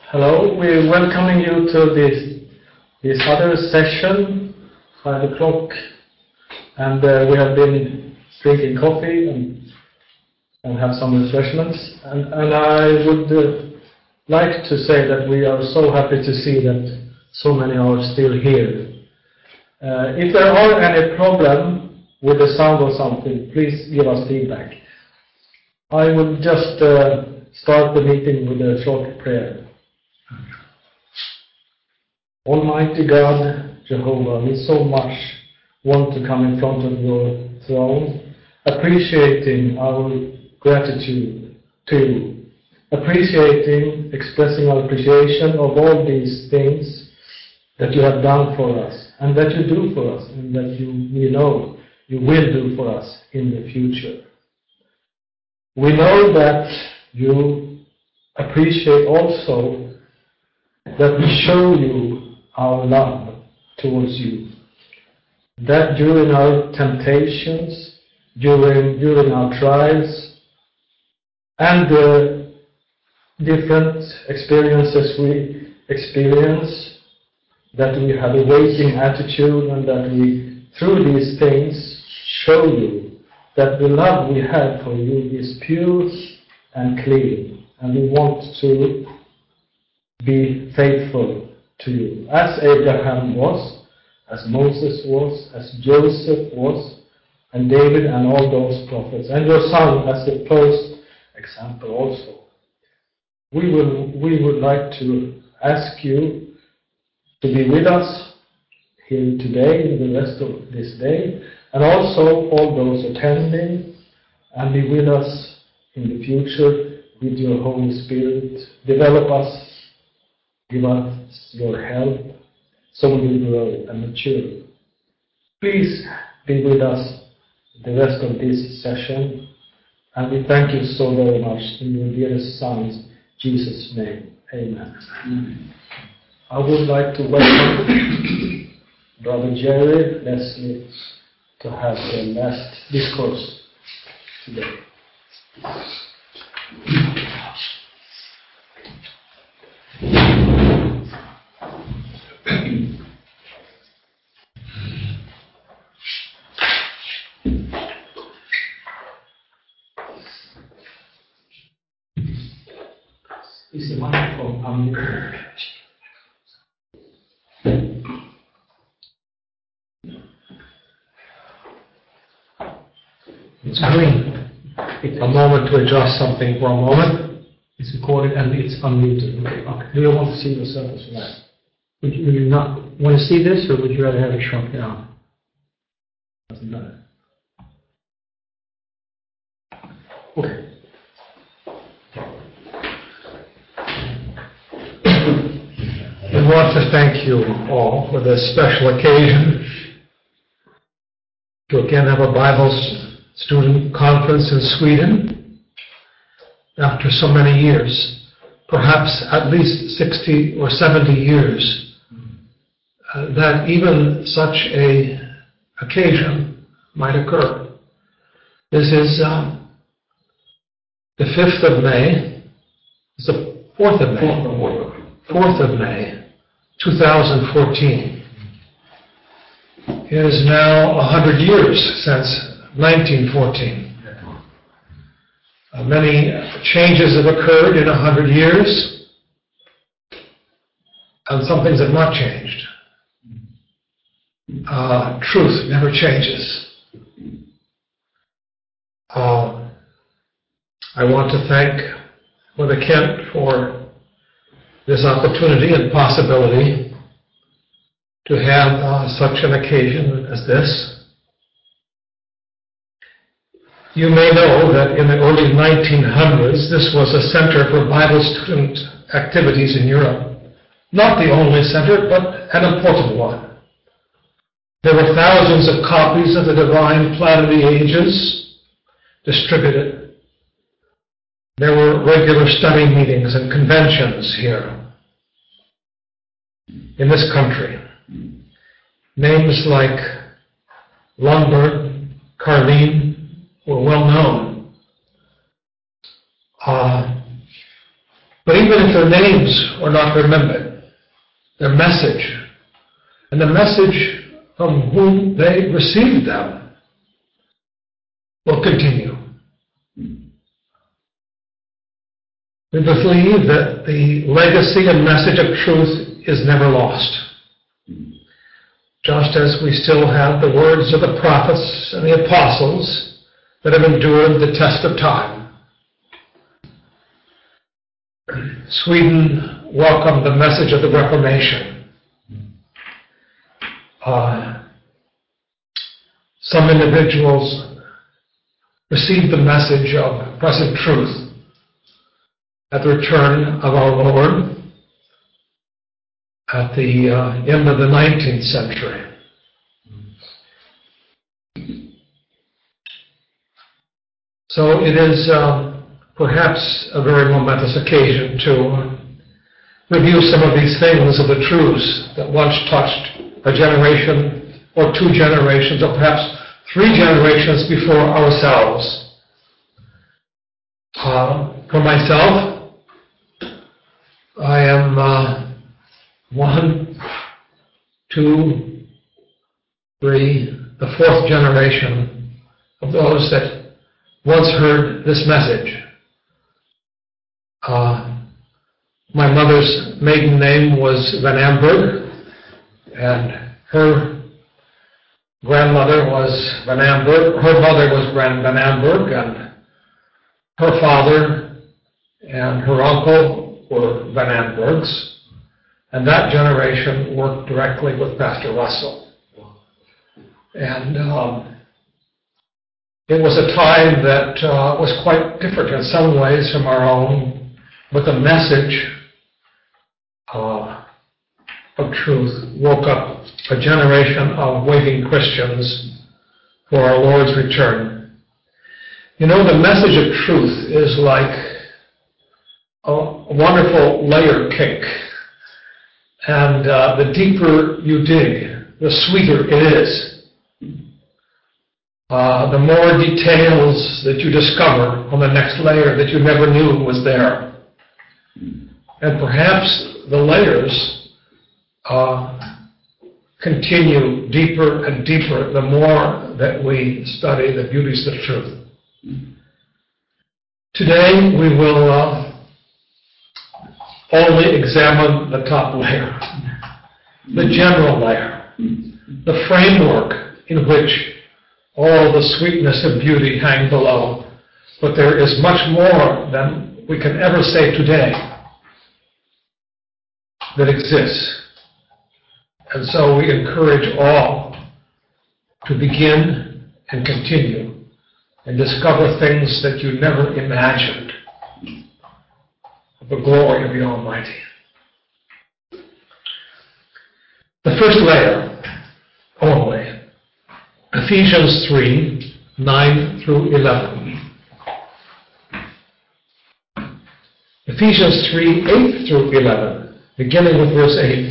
Hello, we're welcoming you to this other session, 5 o'clock, and we have been drinking coffee and have some refreshments. And I would like to say that we are so happy to see that so many are still here. If there are any problem with the sound or something, please give us feedback. I will just start the meeting with a short prayer. Almighty God, Jehovah, we so much want to come in front of your throne, appreciating our gratitude to you, expressing our appreciation of all these things that you have done for us, and that you do for us, and that we know you will do for us in the future. We know that you appreciate also that we show you our love towards you. That during our temptations, during our trials, and the different experiences we experience, that we have a waiting attitude, and that we, through these things, show you that the love we have for you is pure and clean, and we want to be faithful to you, as Abraham was, as Moses was, as Joseph was, and David and all those prophets, and your son as the first example also. We would like to ask you to be with us here today and the rest of this day, and also all those attending, and be with us in the future with your Holy Spirit. Develop us, give us your help, so we will grow and mature. Please be with us the rest of this session, and we thank you so very much in your dearest Son's Jesus' name. Amen. I would like to welcome Brother Jerry Leslie to have the last discourse today. Is the microphone unmuted? It's green. A moment to adjust something for a moment. It's recorded and it's unmuted. Okay. Do you want to see yourself as well? Would you not want to see this, or would you rather have it shrunk down? Doesn't matter. Okay. We want to thank you all for this special occasion to again have a Bible student conference in Sweden after so many years, perhaps at least 60 or 70 years, that even such a occasion might occur. This is the 5th of May, it's the 4th of May, 4th of May, 2014. It is now 100 years since 1914. Many changes have occurred in 100 years, and some things have not changed. Truth never changes. I want to thank Brother Kent for this opportunity and possibility to have such an occasion as this. You may know that in the early 1900s, this was a center for Bible student activities in Europe. Not the only center, but an important one. There were thousands of copies of the Divine Plan of the Ages distributed. There were regular study meetings and conventions here in this country. Names like Lundberg, Carlin were well known. But even if their names were not remembered, their message and the message from whom they received them will continue. We believe that the legacy and message of truth is never lost. Just as we still have the words of the prophets and the apostles that have endured the test of time. Sweden welcomed the message of the Reformation. Some individuals received the message of present truth at the return of our Lord at the end of the 19th century. So it is perhaps a very momentous occasion to review some of these things of the truths that once touched a generation or two generations or perhaps three generations before ourselves. For myself, I am 1, 2, 3, the fourth generation of those that once heard this message. My mother's maiden name was Van Amberg, and her grandmother was Van Amberg. Her mother was Van Amberg, and her father and her uncle were Van Ambergs. And that generation worked directly with Pastor Russell. And it was a time that was quite different in some ways from our own, but the message of truth woke up a generation of waiting Christians for our Lord's return. You know, the message of truth is like a wonderful layer cake. And the deeper you dig, the sweeter it is. The more details that you discover on the next layer that you never knew was there. And perhaps the layers continue deeper and deeper the more that we study the beauties of truth. Today we will only examine the top layer, the general layer, the framework in which all the sweetness and beauty hang below. But there is much more than we can ever say today that exists. And so we encourage all to begin and continue and discover things that you never imagined of the glory of the Almighty. The first layer only, Ephesians 3, 9 through 11. Ephesians 3, 8 through 11, beginning with verse 8.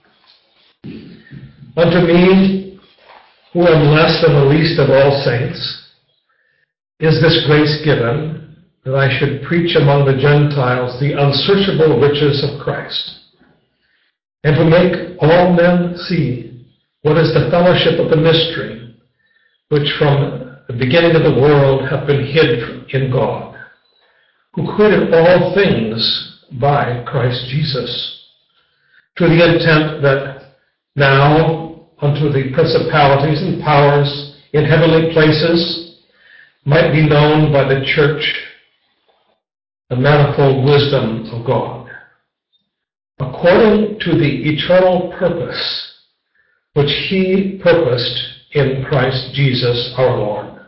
Unto me, who am less than the least of all saints, is this grace given, that I should preach among the Gentiles the unsearchable riches of Christ, and to make all men see what is the fellowship of the mystery, which from the beginning of the world hath been hid in God, who created all things by Christ Jesus, to the intent that now unto the principalities and powers in heavenly places might be known by the church the manifold wisdom of God, according to the eternal purpose which He purposed in Christ Jesus our Lord.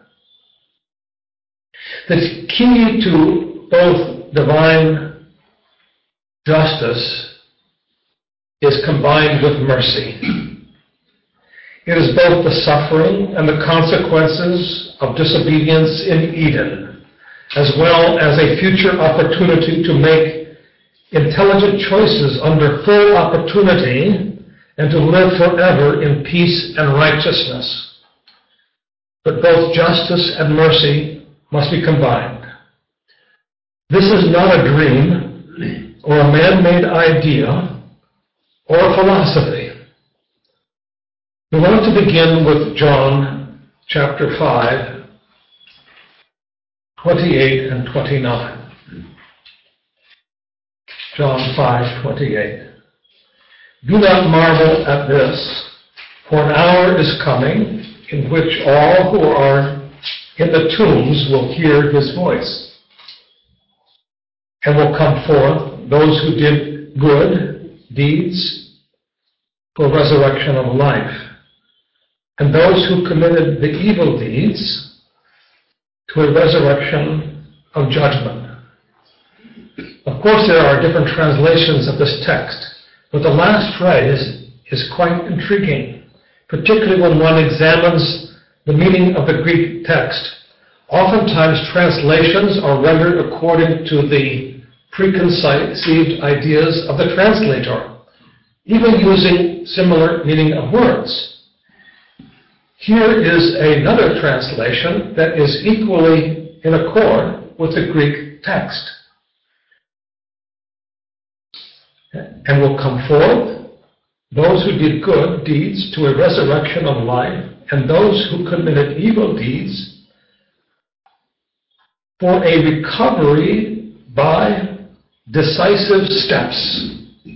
The key to both divine justice is combined with mercy. It is both the suffering and the consequences of disobedience in Eden, as well as a future opportunity to make intelligent choices under full opportunity and to live forever in peace and righteousness. But both justice and mercy must be combined. This is not a dream. or a man-made idea or a philosophy. We want to begin with John chapter 5, 28 and 29. John 5:28. Do not marvel at this, for an hour is coming in which all who are in the tombs will hear his voice, and will come forth, those who did good deeds for resurrection of life, and those who committed the evil deeds to a resurrection of judgment. Of course, there are different translations of this text, but the last phrase is quite intriguing, particularly when one examines the meaning of the Greek text. Oftentimes, translations are rendered according to the preconceived ideas of the translator, even using similar meaning of words. Here is another translation that is equally in accord with the Greek text. And will come forth those who did good deeds to a resurrection of life, and those who committed evil deeds for a recovery by decisive steps.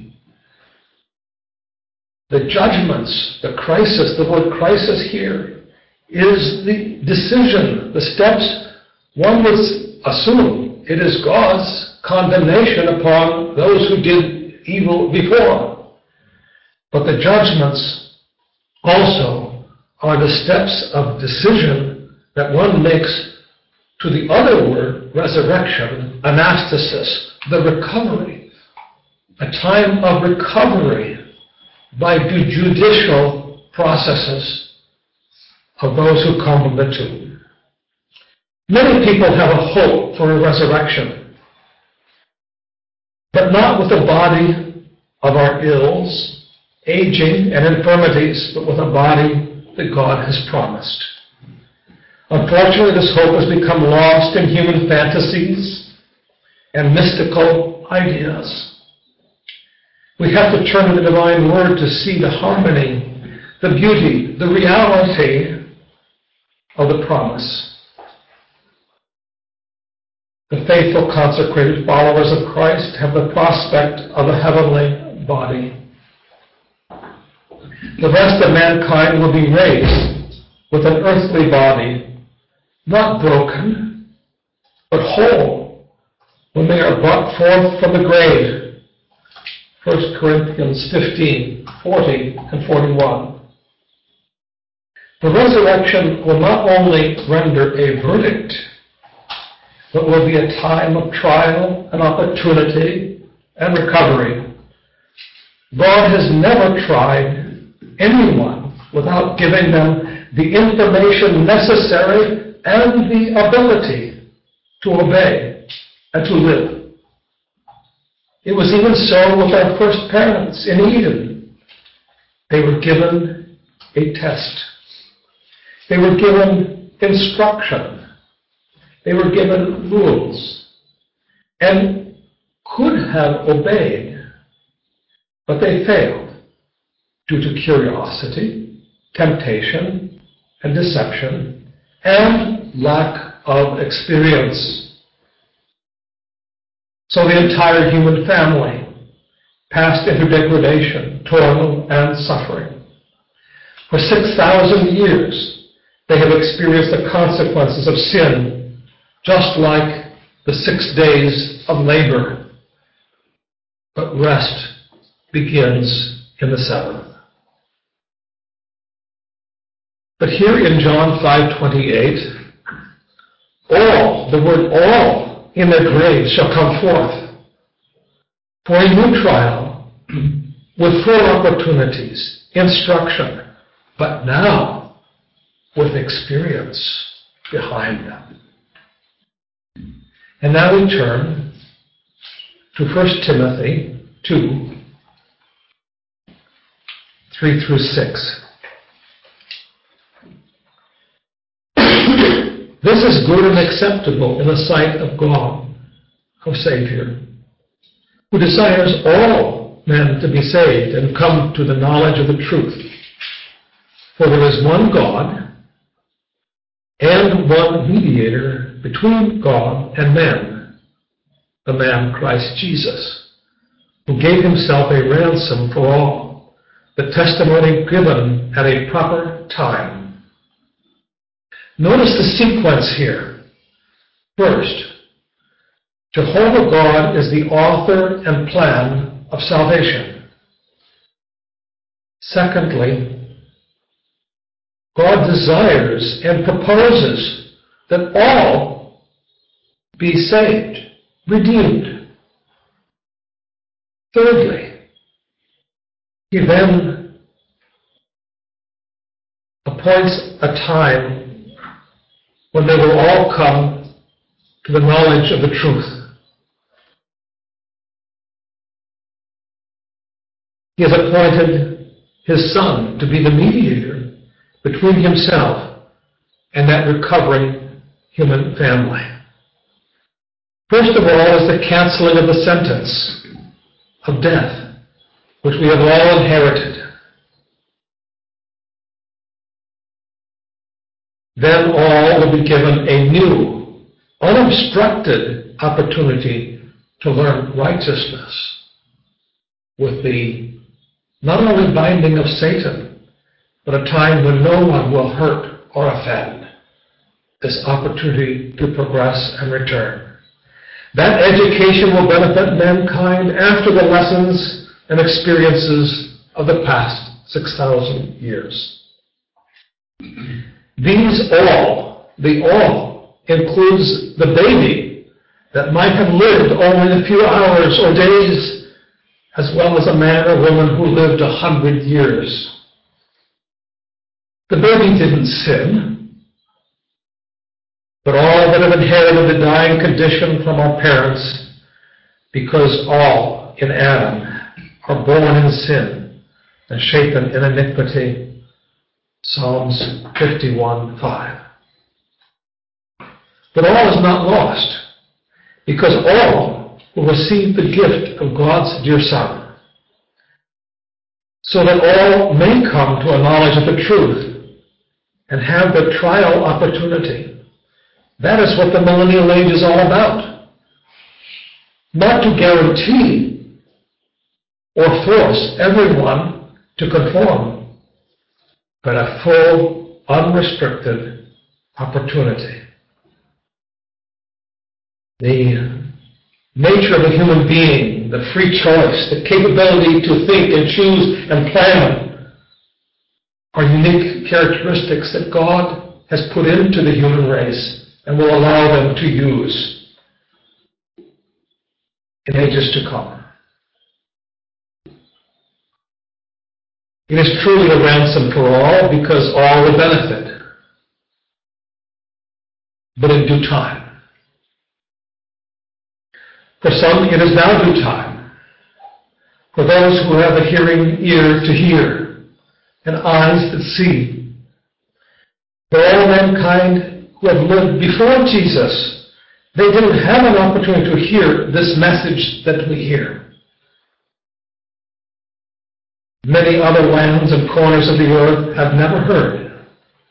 The judgments, the crisis, the word crisis here is the decision, the steps. One would assume it is God's condemnation upon those who did evil before. But the judgments also are the steps of decision that one makes to the other word, resurrection, anastasis, the recovery, a time of recovery by judicial processes of those who come from the tomb. Many people have a hope for a resurrection, but not with the body of our ills, aging, and infirmities, but with a body that God has promised. Unfortunately, this hope has become lost in human fantasies and mystical ideas. We have to turn to the divine word to see the harmony, the beauty, the reality of the promise. The faithful, consecrated followers of Christ have the prospect of a heavenly body. The rest of mankind will be raised with an earthly body, not broken, but whole, when they are brought forth from the grave. 1 Corinthians 15, 40 and 41. The resurrection will not only render a verdict, but will be a time of trial and opportunity and recovery. God has never tried anyone without giving them the information necessary and the ability to obey and to live. It was even so with our first parents in Eden. They were given a test. They were given instruction. They were given rules and could have obeyed, but they failed due to curiosity, temptation, and deception, and lack of experience. So the entire human family passed into degradation, toil, and suffering. For 6,000 years, they have experienced the consequences of sin, just like the 6 days of labor. But rest begins in the seventh. But here in John 5:28, all, the word all, in their graves shall come forth for a new trial with full opportunities, instruction, but now with experience behind them. And now we turn to 1 Timothy 2, 3 through 6. This is good and acceptable in the sight of God, our Savior, who desires all men to be saved and come to the knowledge of the truth. For there is one God and one mediator between God and men, the man Christ Jesus, who gave himself a ransom for all, the testimony given at a proper time. Notice the sequence here. First, Jehovah God is the author and plan of salvation. Secondly, God desires and proposes that all be saved, redeemed. Thirdly, he then appoints a time when they will all come to the knowledge of the truth. He has appointed his Son to be the mediator between himself and that recovering human family. First of all is the canceling of the sentence of death, which we have all inherited. Then all will be given a new, unobstructed opportunity to learn righteousness with the not only binding of Satan, but a time when no one will hurt or offend. This opportunity to progress and return. That education will benefit mankind after the lessons and experiences of the past 6,000 years. The all includes the baby that might have lived only a few hours or days, as well as a man or woman who lived 100 years. The baby didn't sin, but all that have inherited the dying condition from our parents, because all in Adam are born in sin and shapen in iniquity. Psalms 51:5. But all is not lost, because all will receive the gift of God's dear Son, so that all may come to a knowledge of the truth and have the trial opportunity. That is what the millennial age is all about. Not to guarantee or force everyone to conform, but a full, unrestricted opportunity. The nature of a human being, the free choice, the capability to think and choose and plan are unique characteristics that God has put into the human race and will allow them to use in ages to come. It is truly a ransom for all, because all will benefit, but in due time. For some, it is now due time. For those who have a hearing ear to hear and eyes that see. For all mankind who have lived before Jesus, they didn't have an opportunity to hear this message that we hear. Many other lands and corners of the earth have never heard.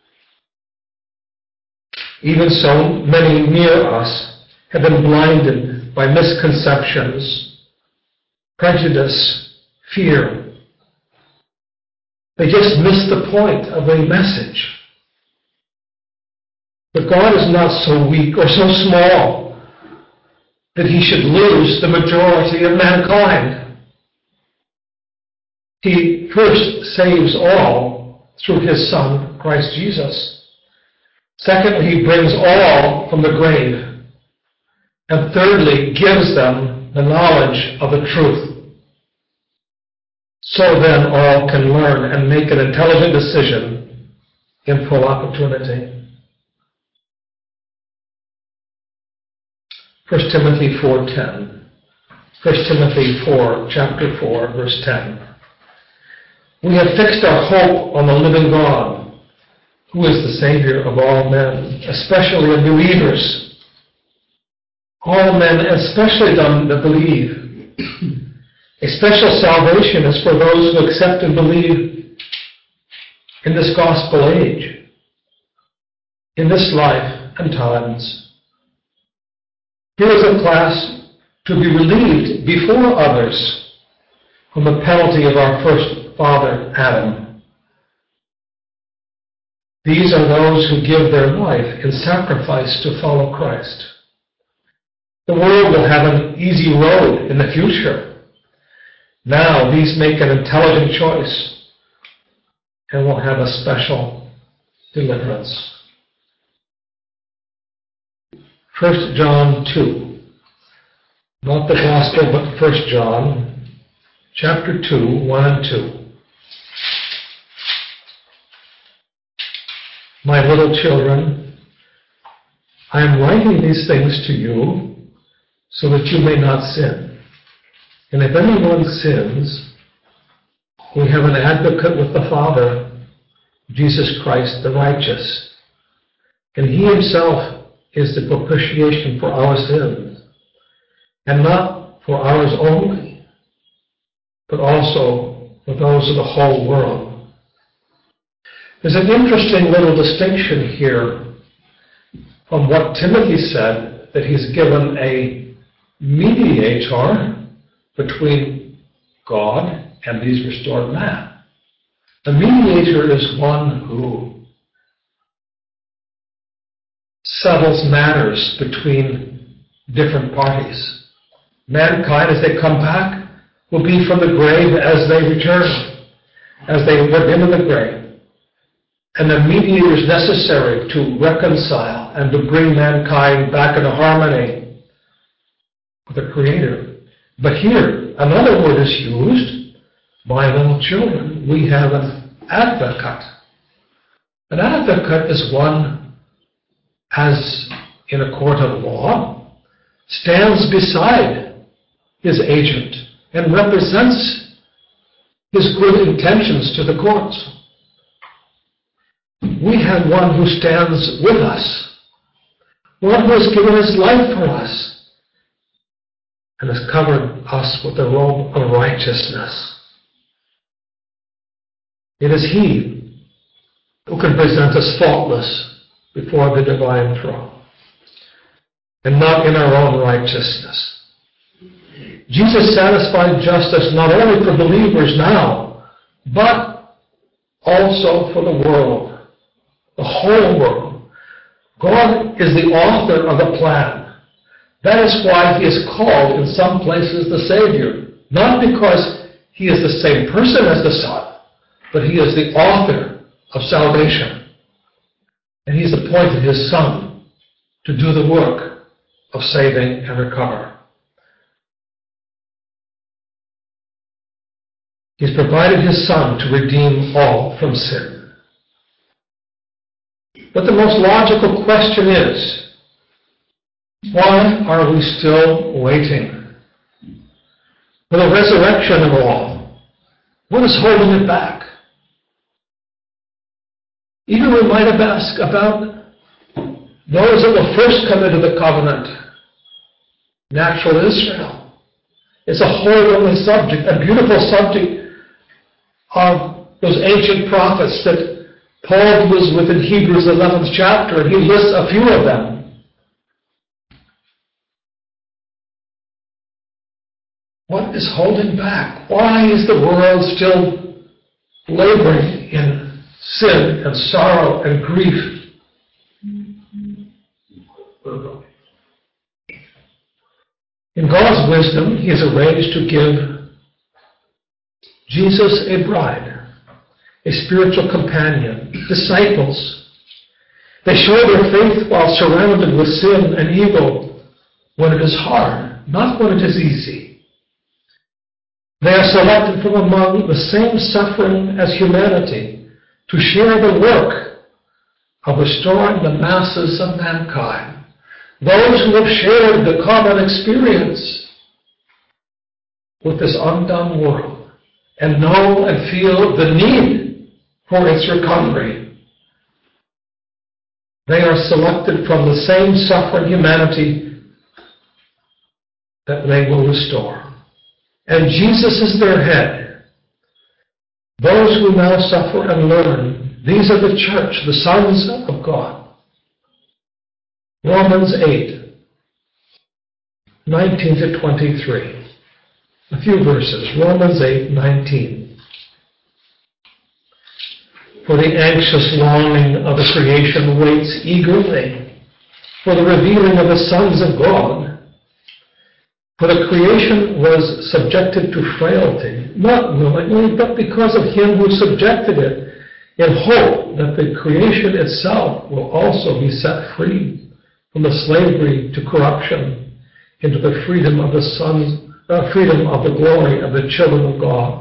Even so, many near us have been blinded by misconceptions, prejudice, fear. They just miss the point of the message. But God is not so weak or so small that he should lose the majority of mankind. He first saves all through his Son, Christ Jesus. Secondly, he brings all from the grave. And thirdly, gives them the knowledge of the truth. So then all can learn and make an intelligent decision in full opportunity. 1 Timothy 4:10. 1 Timothy 4, chapter 4, verse 10. We have fixed our hope on the living God, who is the Savior of all men, especially of believers. All men, especially them that believe. A special salvation is for those who accept and believe in this gospel age, in this life and times. Here is a class to be relieved before others from the penalty of our first father, Adam. These are those who give their life in sacrifice to follow Christ. The world will have an easy road in the future. Now these make an intelligent choice and will have a special deliverance. 1 John 2. Not the Gospel, but 1 John, chapter 2, 1 and 2. My little children, I am writing these things to you so that you may not sin. And if anyone sins, we have an advocate with the Father, Jesus Christ the righteous. And he himself is the propitiation for our sins, and not for ours only, but also for those of the whole world. There's an interesting little distinction here from what Timothy said, that he's given a mediator between God and these restored man. The mediator is one who settles matters between different parties. Mankind, as they come back, will be from the grave as they return, as they went into the grave. And the mediator is necessary to reconcile and to bring mankind back into harmony with the Creator. But here, another word is used, my little children. We have an advocate. An advocate is one, as in a court of law, stands beside his agent and represents his good intentions to the courts. We have one who stands with us, one who has given his life for us, and has covered us with the robe of righteousness. It is he who can present us faultless before the divine throne, and not in our own righteousness. Jesus satisfied justice not only for believers now, but also for the world, the whole world. God is the author of the plan. That is why he is called in some places the Savior. Not because he is the same person as the Son, but he is the author of salvation. And he's appointed his Son to do the work of saving and recover. He's provided his Son to redeem all from sin. But the most logical question is, why are we still waiting for the resurrection of all? What is holding it back? Even we might have asked about those that will first come into the covenant, natural Israel. It's a whole other subject, a beautiful subject of those ancient prophets that Paul deals with in Hebrews 11th chapter, and he lists a few of them. What is holding back? Why is the world still laboring in sin and sorrow and grief? In God's wisdom, he has arranged to give Jesus a bride, a spiritual companion, disciples. They show their faith while surrounded with sin and evil when it is hard, not when it is easy. They are selected from among the same suffering as humanity to share the work of restoring the masses of mankind. Those who have shared the common experience with this undone world and know and feel the need for its recovery. They are selected from the same suffering humanity that they will restore. and Jesus is their head. Those who now suffer and learn, these are the church, the sons of God. Romans 8, 19 to 23. A few verses. Romans 8, 19. For the anxious longing of the creation waits eagerly for the revealing of the sons of God. For the creation was subjected to frailty, not willingly, but because of him who subjected it, in hope that the creation itself will also be set free from the slavery to corruption into the freedom of the glory of the children of God.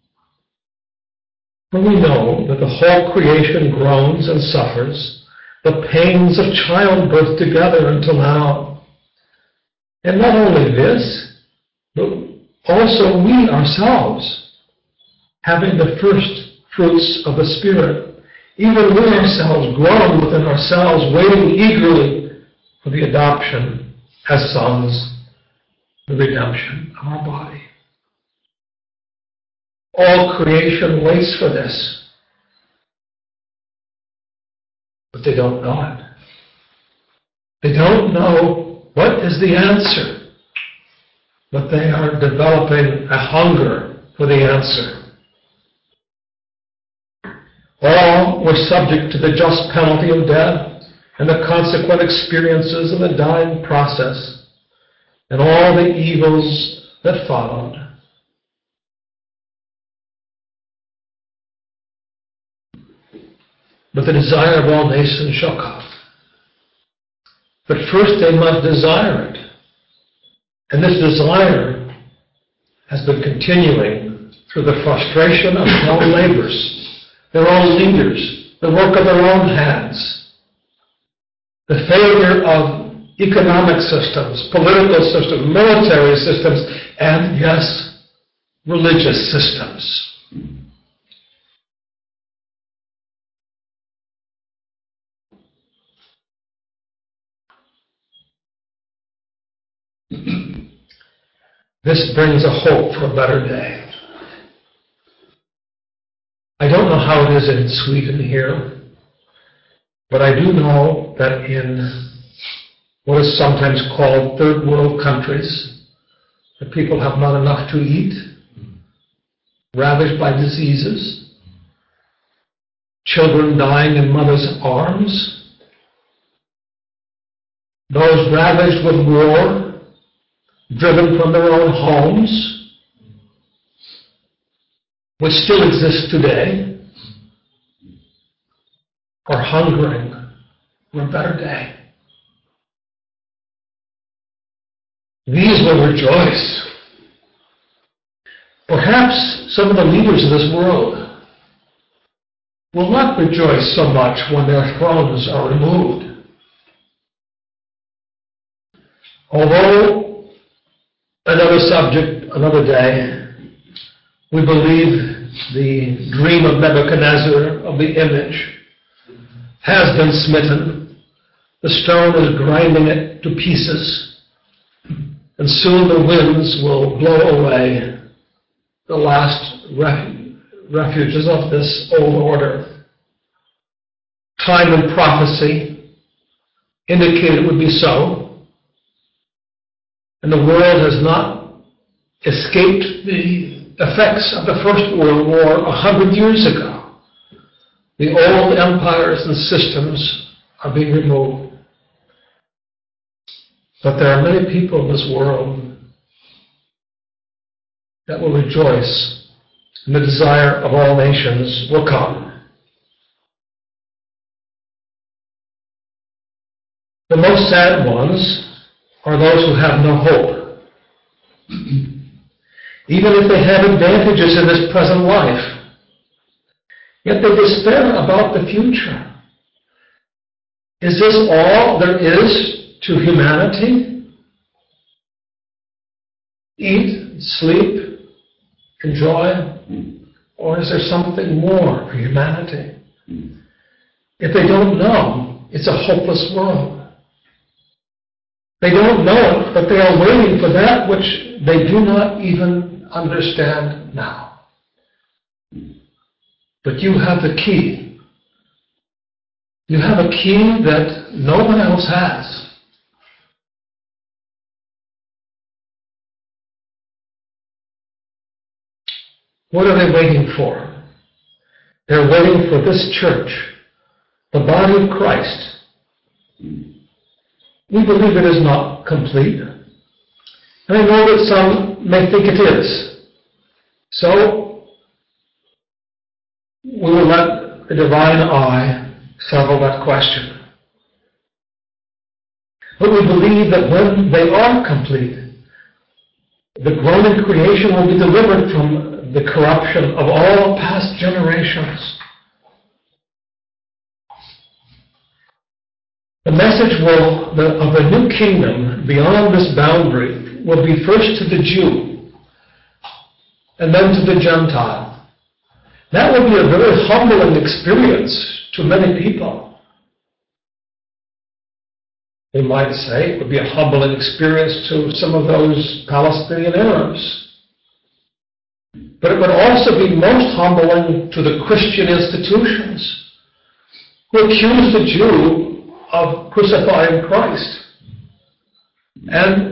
For we know that the whole creation groans and suffers the pains of childbirth together until now. And not only this, but also we ourselves, having the first fruits of the Spirit, even we ourselves groan within ourselves, waiting eagerly for the adoption as sons, the redemption of our body. All creation waits for this, but they don't know it. They don't know what is the answer, but they are developing a hunger for the answer. All were subject to the just penalty of death and the consequent experiences of the dying process and all the evils that followed. But the desire of all nations shall come. But first they must desire it. And this desire has been continuing through the frustration of their own labors, their own leaders, the work of their own hands, the failure of economic systems, political systems, military systems, and yes, religious systems. This brings a hope for a better day. I don't know how it is in Sweden here, but I do know that in what is sometimes called third world countries, the people have not enough to eat, ravaged by diseases, children dying in mothers' arms, those ravaged with war, driven from their own homes, which still exist today, are hungering for a better day. These will rejoice. Perhaps some of the leaders of this world will not rejoice so much when their thrones are removed. Although, another subject, another day, we believe the dream of Nebuchadnezzar of the image has been smitten. The stone is grinding it to pieces, and soon the winds will blow away the last refuges of this old order. Time and prophecy indicated it would be so. And the world has not escaped the effects of the First World War 100 years ago. The old empires and systems are being removed. But there are many people in this world that will rejoice, and the desire of all nations will come. The most sad ones are those who have no hope. Even if they have advantages in this present life, yet they despair about the future. Is this all there is to humanity? Eat, sleep, enjoy, or is there something more for humanity? If they don't know, it's a hopeless world. They don't know it, but they are waiting for that which they do not even understand now. But you have the key. You have a key that no one else has. What are they waiting for? They're waiting for this church, the body of Christ. We believe it is not complete. And I know that some may think it is. So, we will let the divine eye settle that question. But we believe that when they are complete, the groaning creation will be delivered from the corruption of all past generations. The message of a new kingdom beyond this boundary will be first to the Jew and then to the Gentile. That will be a very humbling experience to many people. They might say it would be a humbling experience to some of those Palestinian Arabs. But it would also be most humbling to the Christian institutions who accuse the Jew of crucifying Christ. And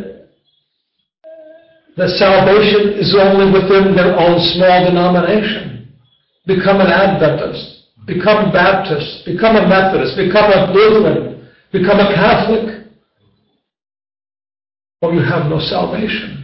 the salvation is only within their own small denomination. Become an Adventist, become Baptist, become a Methodist, become a Lutheran, become a Catholic, or you have no salvation.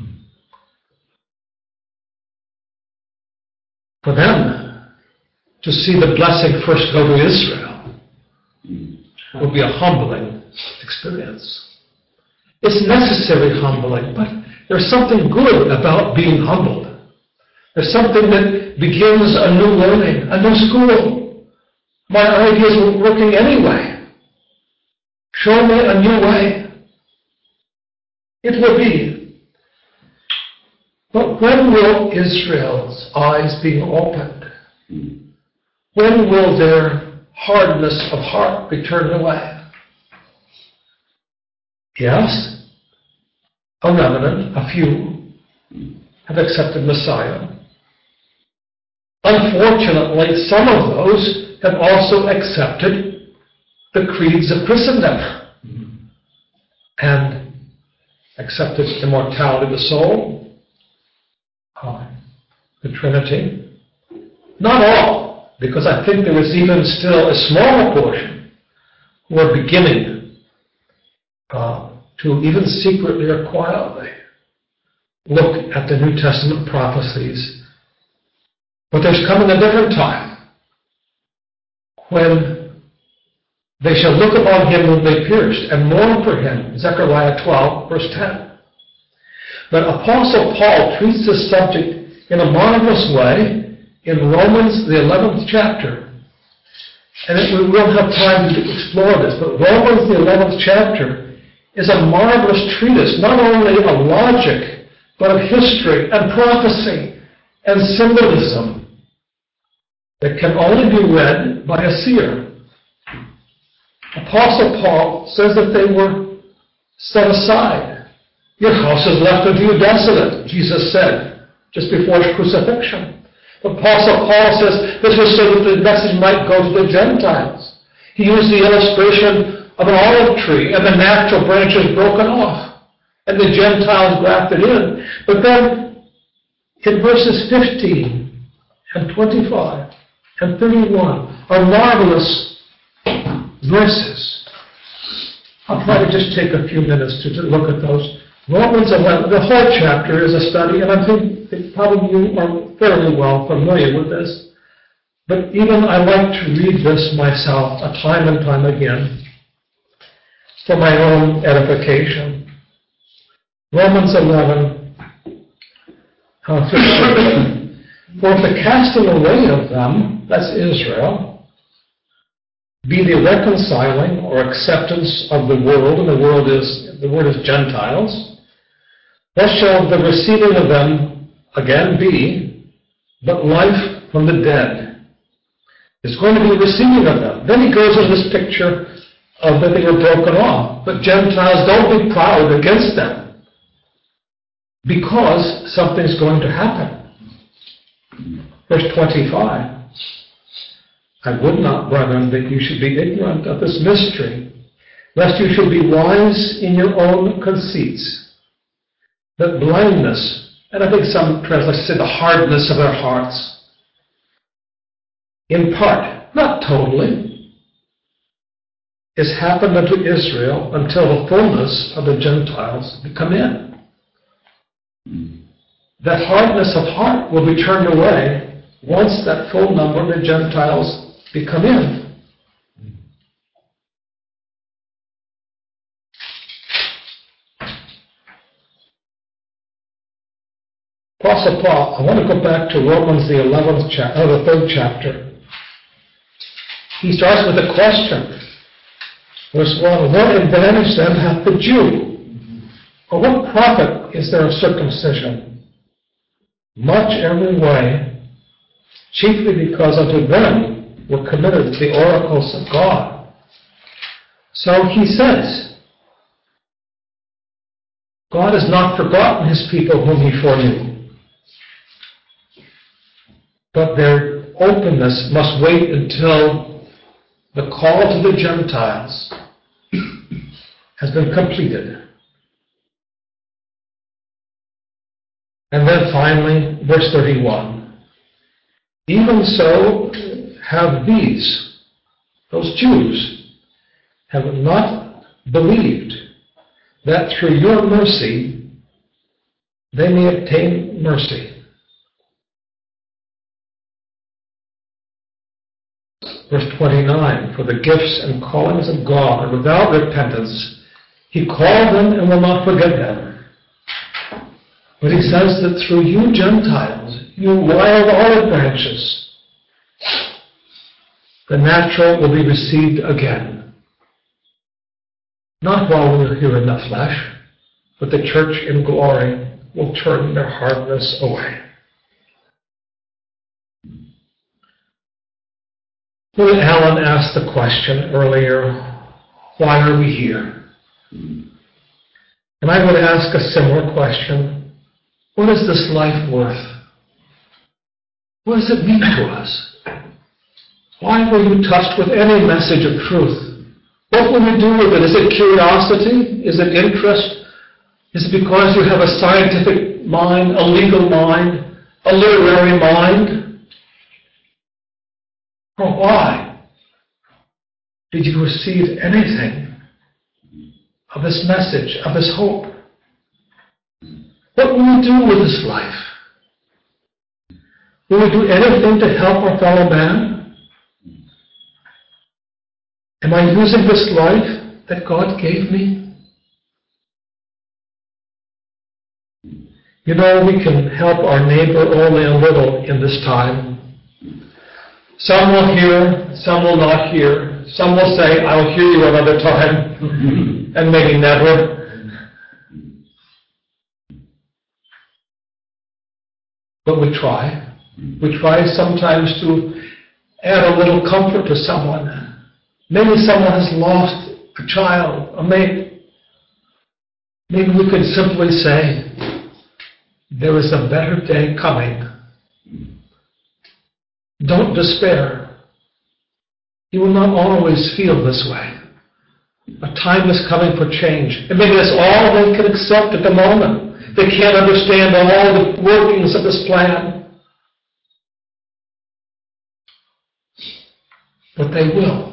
For them to see the blessing first go to Israel will be a humbling experience. It's necessary humbling, but there's something good about being humbled. There's something that begins a new learning, a new school. My ideas weren't working anyway. Show me a new way. It will be. But when will Israel's eyes be opened? When will their hardness of heart be turned away? Yes, a remnant, a few, have accepted Messiah. Unfortunately, some of those have also accepted the creeds of Christendom and accepted immortality of the soul, the Trinity. Not all, because I think there is even still a smaller portion who are beginning to even secretly or quietly look at the New Testament prophecies. But there's coming a different time when they shall look upon him whom they pierced and mourn for him. Zechariah 12, verse 10. But Apostle Paul treats this subject in a marvelous way in Romans, the 11th chapter. And we won't have time to explore this, but Romans, the 11th chapter, is a marvelous treatise, not only of logic, but of history and prophecy and symbolism that can only be read by a seer. Apostle Paul says that they were set aside. Your house is left unto you desolate, Jesus said, just before his crucifixion. Apostle Paul says this was so that the message might go to the Gentiles. He used the illustration of an olive tree and the natural branches broken off and the Gentiles grafted in. But then in verses 15 and 25 and 31 are marvelous verses. I'll try to just take a few minutes to look at those. Romans 11, the whole chapter is a study, and I think that probably you are fairly well familiar with this. But even I like to read this myself time and time again for my own edification. Romans 11, 15. For if the casting away of them, that's Israel, be the reconciling or acceptance of the world, and the word is Gentiles, what shall the receiving of them again be, but life from the dead? It's going to be receiving of them. Then he goes in this picture of that they were broken off. But Gentiles, don't be proud against them. because something's going to happen. Verse 25. I would not, brethren, that you should be ignorant of this mystery, lest you should be wise in your own conceits, that blindness, and I think some translations say the hardness of their hearts, in part, not totally, is happened unto Israel until the fullness of the Gentiles come in. That hardness of heart will be turned away once that full number of the Gentiles come in. Apostle Paul, I want to go back to Romans, the 3rd chapter. He starts with a question. Verse 1, what advantage then hath the Jew? Or what profit is there of circumcision? Much every way, chiefly because unto them were committed the oracles of God. So he says, God has not forgotten his people whom he foreknew. But their openness must wait until the call to the Gentiles has been completed. And then finally, verse 31. Even so have these, those Jews, have not believed that through your mercy they may obtain mercy. Verse 29, for the gifts and callings of God are without repentance. He called them and will not forget them. But he says that through you Gentiles, you wild olive branches, the natural will be received again. Not while we're here in the flesh, but the church in glory will turn their hardness away. William Allen asked the question earlier, why are we here? And I would ask a similar question, what is this life worth? What does it mean to us? Why were you touched with any message of truth? What will you do with it? Is it curiosity? Is it interest? Is it because you have a scientific mind, a legal mind, a literary mind? Or why did you receive anything of this message, of this hope? What will we do with this life? Will we do anything to help our fellow man? Am I using this life that God gave me? You know, we can help our neighbor only a little in this time. Some will hear, some will not hear. Some will say, I'll hear you another time, and maybe never. But we try. We try sometimes to add a little comfort to someone. Maybe someone has lost a child, a mate. Maybe we could simply say, there is a better day coming. Don't despair. You will not always feel this way. A time is coming for change. And maybe that's all they can accept at the moment. They can't understand all the workings of this plan. But they will.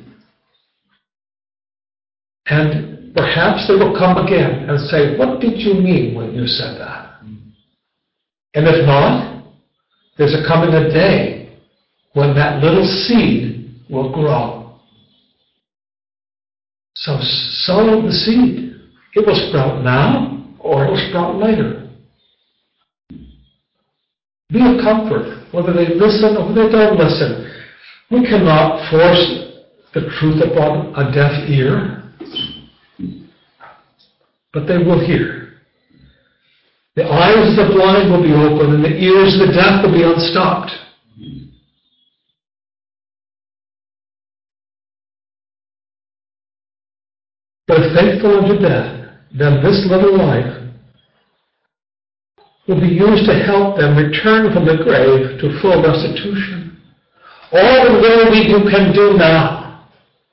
And perhaps they will come again and say, what did you mean when you said that? And if not, there's coming a day when that little seed will grow. So sow the seed. It will sprout now or it will sprout later. Be a comfort, whether they listen or they don't listen. We cannot force the truth upon a deaf ear. But they will hear. The eyes of the blind will be opened, and the ears of the deaf will be unstopped. But if faithful unto death, then this little life will be used to help them return from the grave to full restitution. All the little you can do now,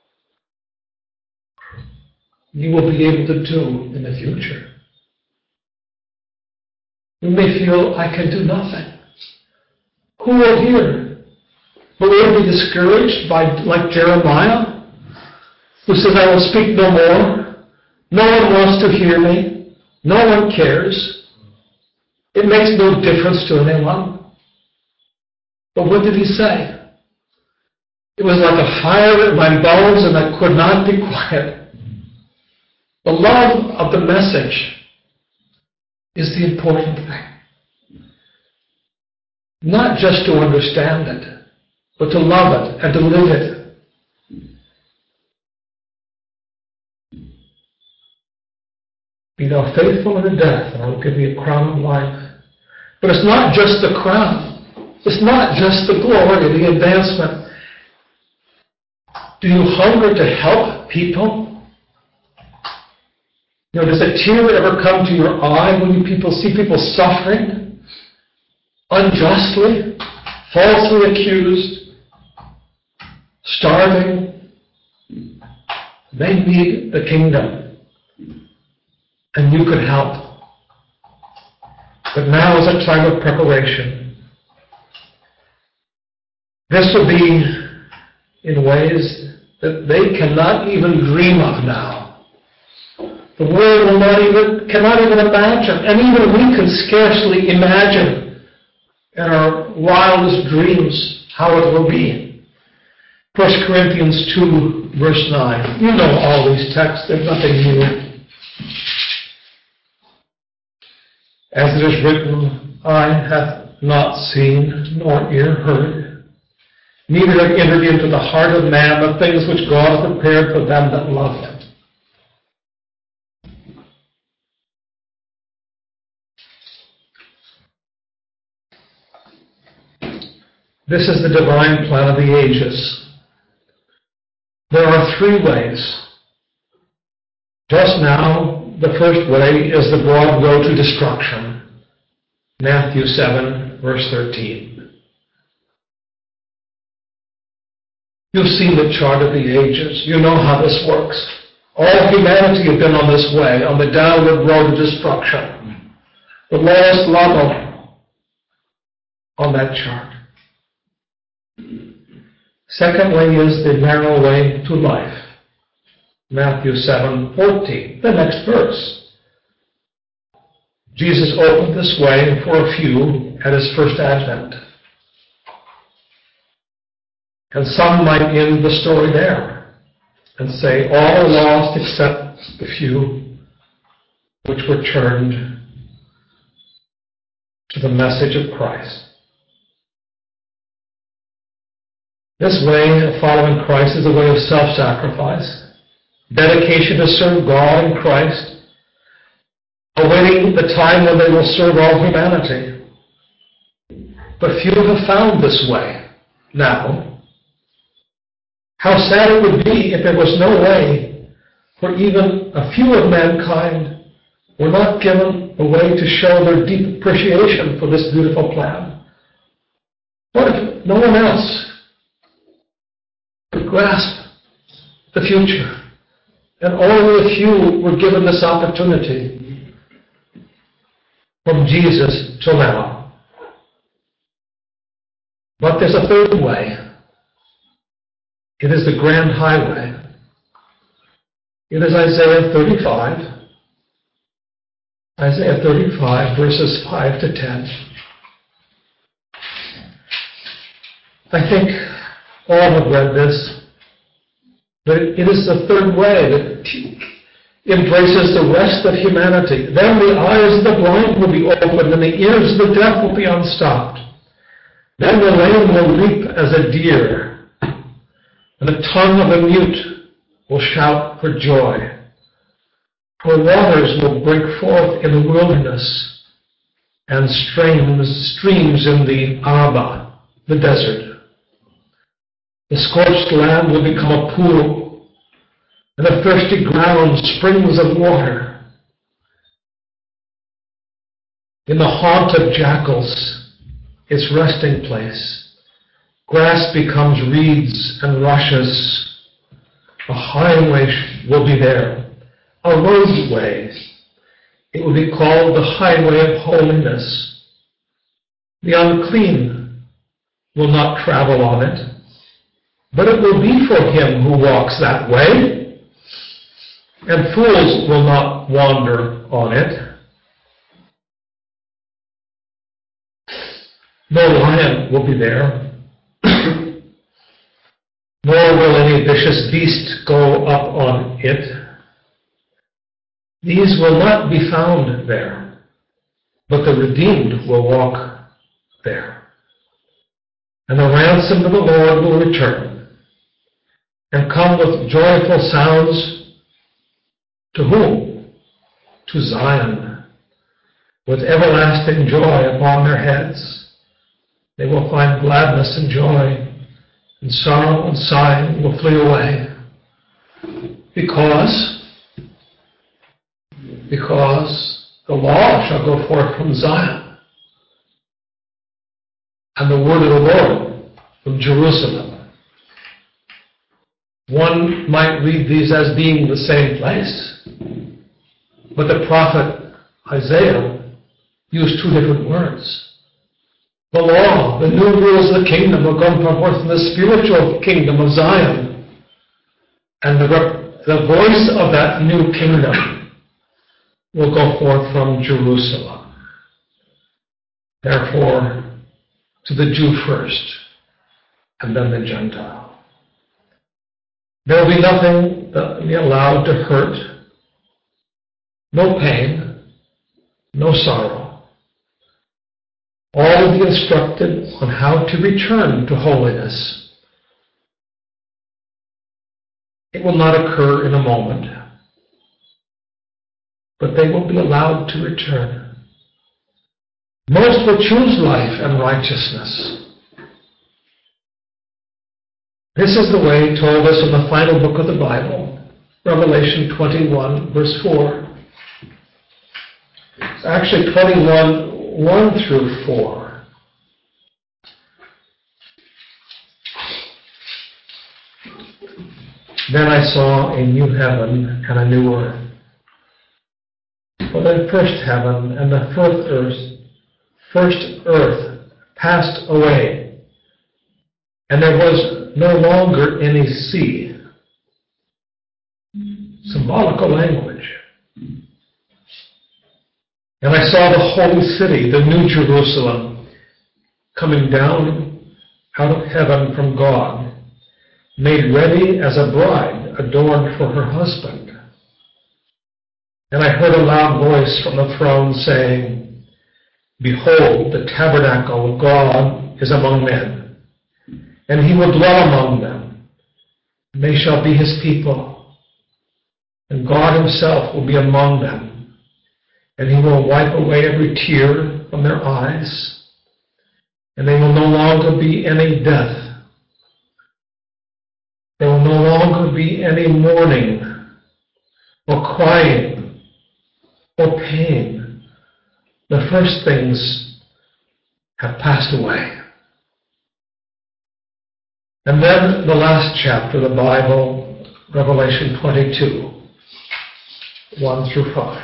you will be able to do in the future. You may feel, I can do nothing. Who will hear? But will we be discouraged by, like Jeremiah, who says, I will speak no more. No one wants to hear me. No one cares. It makes no difference to anyone. But what did he say? It was like a fire in my bones, and I could not be quiet. The love of the message is the important thing. Not just to understand it, but to love it and to live it. Be thou faithful unto death, and I will give thee a crown of life. But it's not just the crown. It's not just the glory, the advancement. Do you hunger to help people? Does a tear ever come to your eye when you see people suffering unjustly, falsely accused, starving? They need the kingdom, and you could help. But now is a time of preparation. This will be in ways that they cannot even dream of now. The world cannot even imagine, and even we can scarcely imagine in our wildest dreams how it will be. 1 Corinthians 2, verse 9. You know all these texts, there's nothing new. As it is written, eye hath not seen, nor ear heard, neither have entered into the heart of man the things which God hath prepared for them that love him. This is the divine plan of the ages. There are three ways. Just now, the first way is the broad road to destruction. Matthew 7, verse 13. You've seen the chart of the ages. You know how this works. All humanity has been on this way, on the downward road to destruction. The lowest level on that chart. Second way is the narrow way to life. Matthew 7:14, the next verse. Jesus opened this way for a few at his first advent. And some might end the story there and say, all are lost except the few which were turned to the message of Christ. This way of following Christ is a way of self-sacrifice, dedication to serve God and Christ, awaiting the time when they will serve all humanity. But few have found this way now. How sad it would be if there was no way for even a few of mankind were not given a way to show their deep appreciation for this beautiful plan. What if no one else could grasp the future, and only a few were given this opportunity from Jesus till now? But there's a third way. It is the grand highway. It is Isaiah 35. Isaiah 35, verses 5 to 10. I think all have read this, but it is the third way that embraces the rest of humanity. Then the eyes of the blind will be opened, and the ears of the deaf will be unstopped. Then the lame will leap as a deer, and the tongue of the mute will shout for joy. For waters will break forth in the wilderness, and streams in the Araba, the desert. The scorched land will become a pool, and the thirsty ground springs of water. In the haunt of jackals, its resting place, grass becomes reeds and rushes. A highway will be there, a roadway. It will be called the highway of holiness. The unclean will not travel on it, but it will be for him who walks that way, and fools will not wander on it. No lion will be there, nor will any vicious beast go up on it. These will not be found there, but the redeemed will walk there. And the ransom of the Lord will return and come with joyful sounds to whom? To Zion, with everlasting joy upon their heads. They will find gladness and joy, and sorrow and sighing will flee away. Because the law shall go forth from Zion, and the word of the Lord from Jerusalem. One might read these as being the same place, but the prophet Isaiah used two different words. The law, the new rules of the kingdom will come forth from the spiritual kingdom of Zion. And the voice of that new kingdom will go forth from Jerusalem. Therefore, to the Jew first, and then the Gentile. There will be nothing that will be allowed to hurt, no pain, no sorrow. All will be instructed on how to return to holiness. It will not occur in a moment, but they will be allowed to return. Most will choose life and righteousness. This is the way told us in the final book of the Bible, Revelation 21, verse 4. It's actually 21, 1 through 4. Then I saw a new heaven and a new earth. For the first heaven and the first earth passed away, and there was no longer any sea. Symbolical language. And I saw the holy city, the new Jerusalem, coming down out of heaven from God, made ready as a bride adorned for her husband. And I heard a loud voice from the throne saying, Behold, the tabernacle of God is among men, and he will dwell among them, and they shall be his people, and God himself will be among them. And he will wipe away every tear from their eyes. And there will no longer be any death. There will no longer be any mourning, or crying, or pain. The first things have passed away. And then the last chapter of the Bible, Revelation 22, 1 through 5.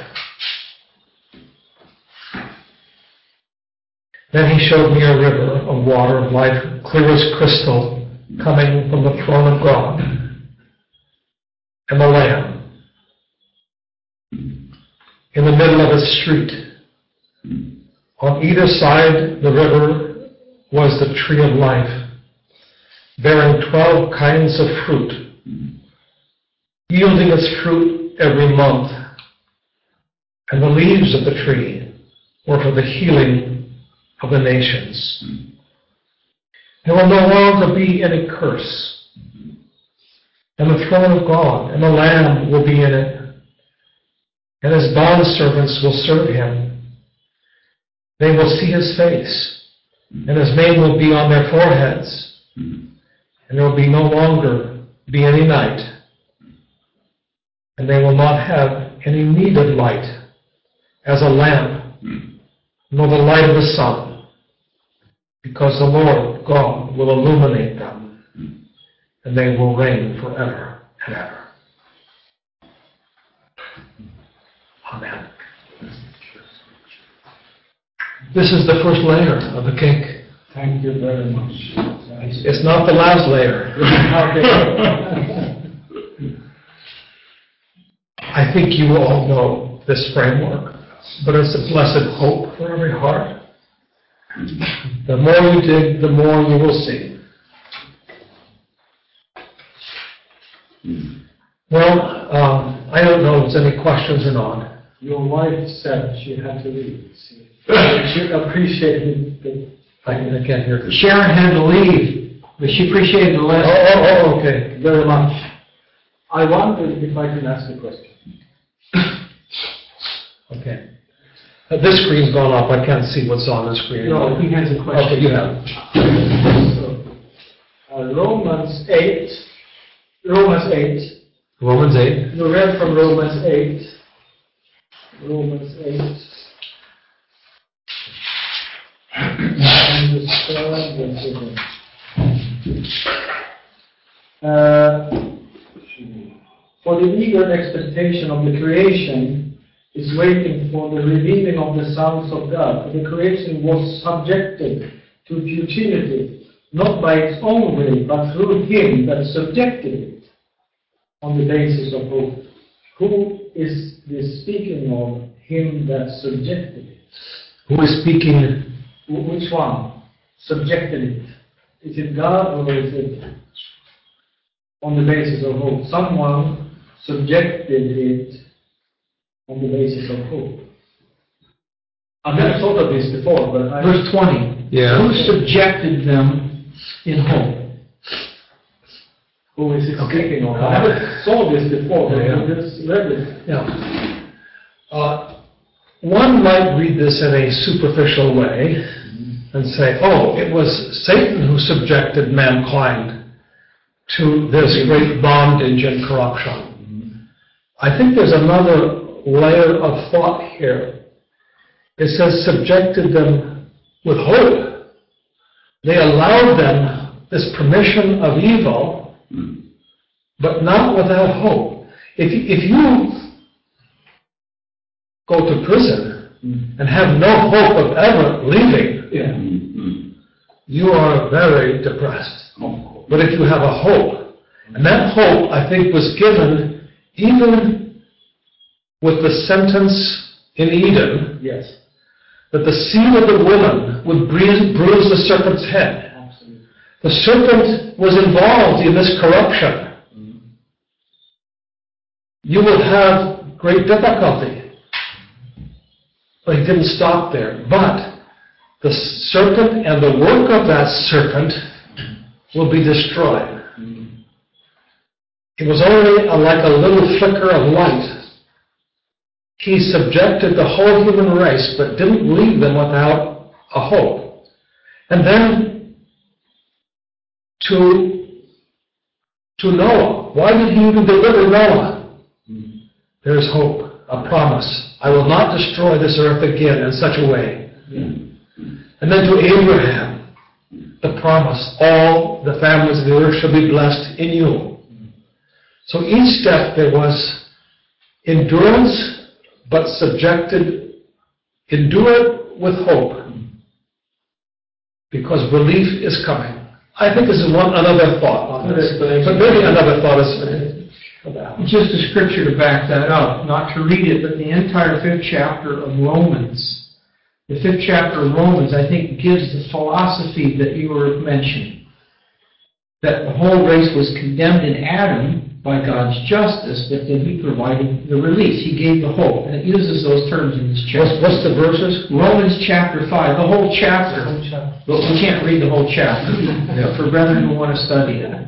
Then he showed me a river of water of life, clear as crystal, coming from the throne of God and the Lamb. In the middle of a street, on either side the river was the tree of life, bearing 12 kinds of fruit, yielding its fruit every month. And the leaves of the tree were for the healing of the nations. There will no longer be any curse. And the throne of God and the Lamb will be in it. And his bondservants will serve him. They will see his face, and his name will be on their foreheads. And there will be no longer be any night. And they will not have any need of light, as a lamp nor the light of the sun, because the Lord God will illuminate them, and they will reign forever and ever. Amen. This is the first layer of the cake. Thank you very much. It's not the last layer. I think you all know this framework, but it's a blessed hope for every heart. The more you dig, the more you will see. Well, I don't know if there's any questions or not. Your wife said she had to leave. She appreciated the... I can't hear you. Sharon had to leave, but she appreciated the lesson. Oh, okay. Very much. I wondered if I can ask a question. Okay. This screen's gone up. I can't see what's on the screen. No, he has a question. Okay, you have. So, Romans 8. Romans 8. You read from Romans 8. Romans 8. For the eager expectation of the creation is waiting for the revealing of the sons of God. For the creation was subjected to futility, not by its own will, but through him that subjected it, on the basis of hope. Who is this speaking of? Him that subjected it. Who is speaking? Which one subjected it? Is it God or is it on the basis of hope? Someone subjected it on the basis of hope. I've never thought of this before, but Verse 20. Yeah. Who subjected them in hope? Who is it speaking of? I never saw this before, but I just read it. Yeah. One might read this in a superficial way and say, oh, it was Satan who subjected mankind to this great bondage and corruption. I think there's another layer of thought here. It says subjected them with hope. They allowed them this permission of evil, but not without hope. If you go to prison and have no hope of ever leaving, you are very depressed. But if you have a hope, and that hope, I think, was given even with the sentence in Eden, Yes. that the seed of the woman would bruise the serpent's head. Absolutely. The serpent was involved in this corruption. You will have great difficulty. But he didn't stop there. But the serpent and the work of that serpent will be destroyed. It was only like a little flicker of light. He subjected the whole human race, but didn't leave them without a hope. And then to Noah. Why did he even deliver Noah? There's hope, a promise. I will not destroy this earth again in such a way. And then to Abraham, the promise, all the families of the earth shall be blessed in you. So each step there was endurance, but endure with hope, because relief is coming. I think this is another thought on this, but maybe another thought is about. Just a scripture to back that up, not to read it, but the entire 5th chapter of Romans. The 5th chapter of Romans, I think, gives the philosophy that you were mentioning. That the whole race was condemned in Adam by God's justice, but then he provided the release. He gave the hope. And it uses those terms in this chapter. What's the verses? Romans chapter 5, the whole chapter. But we can't read the whole chapter. For brethren who want to study it.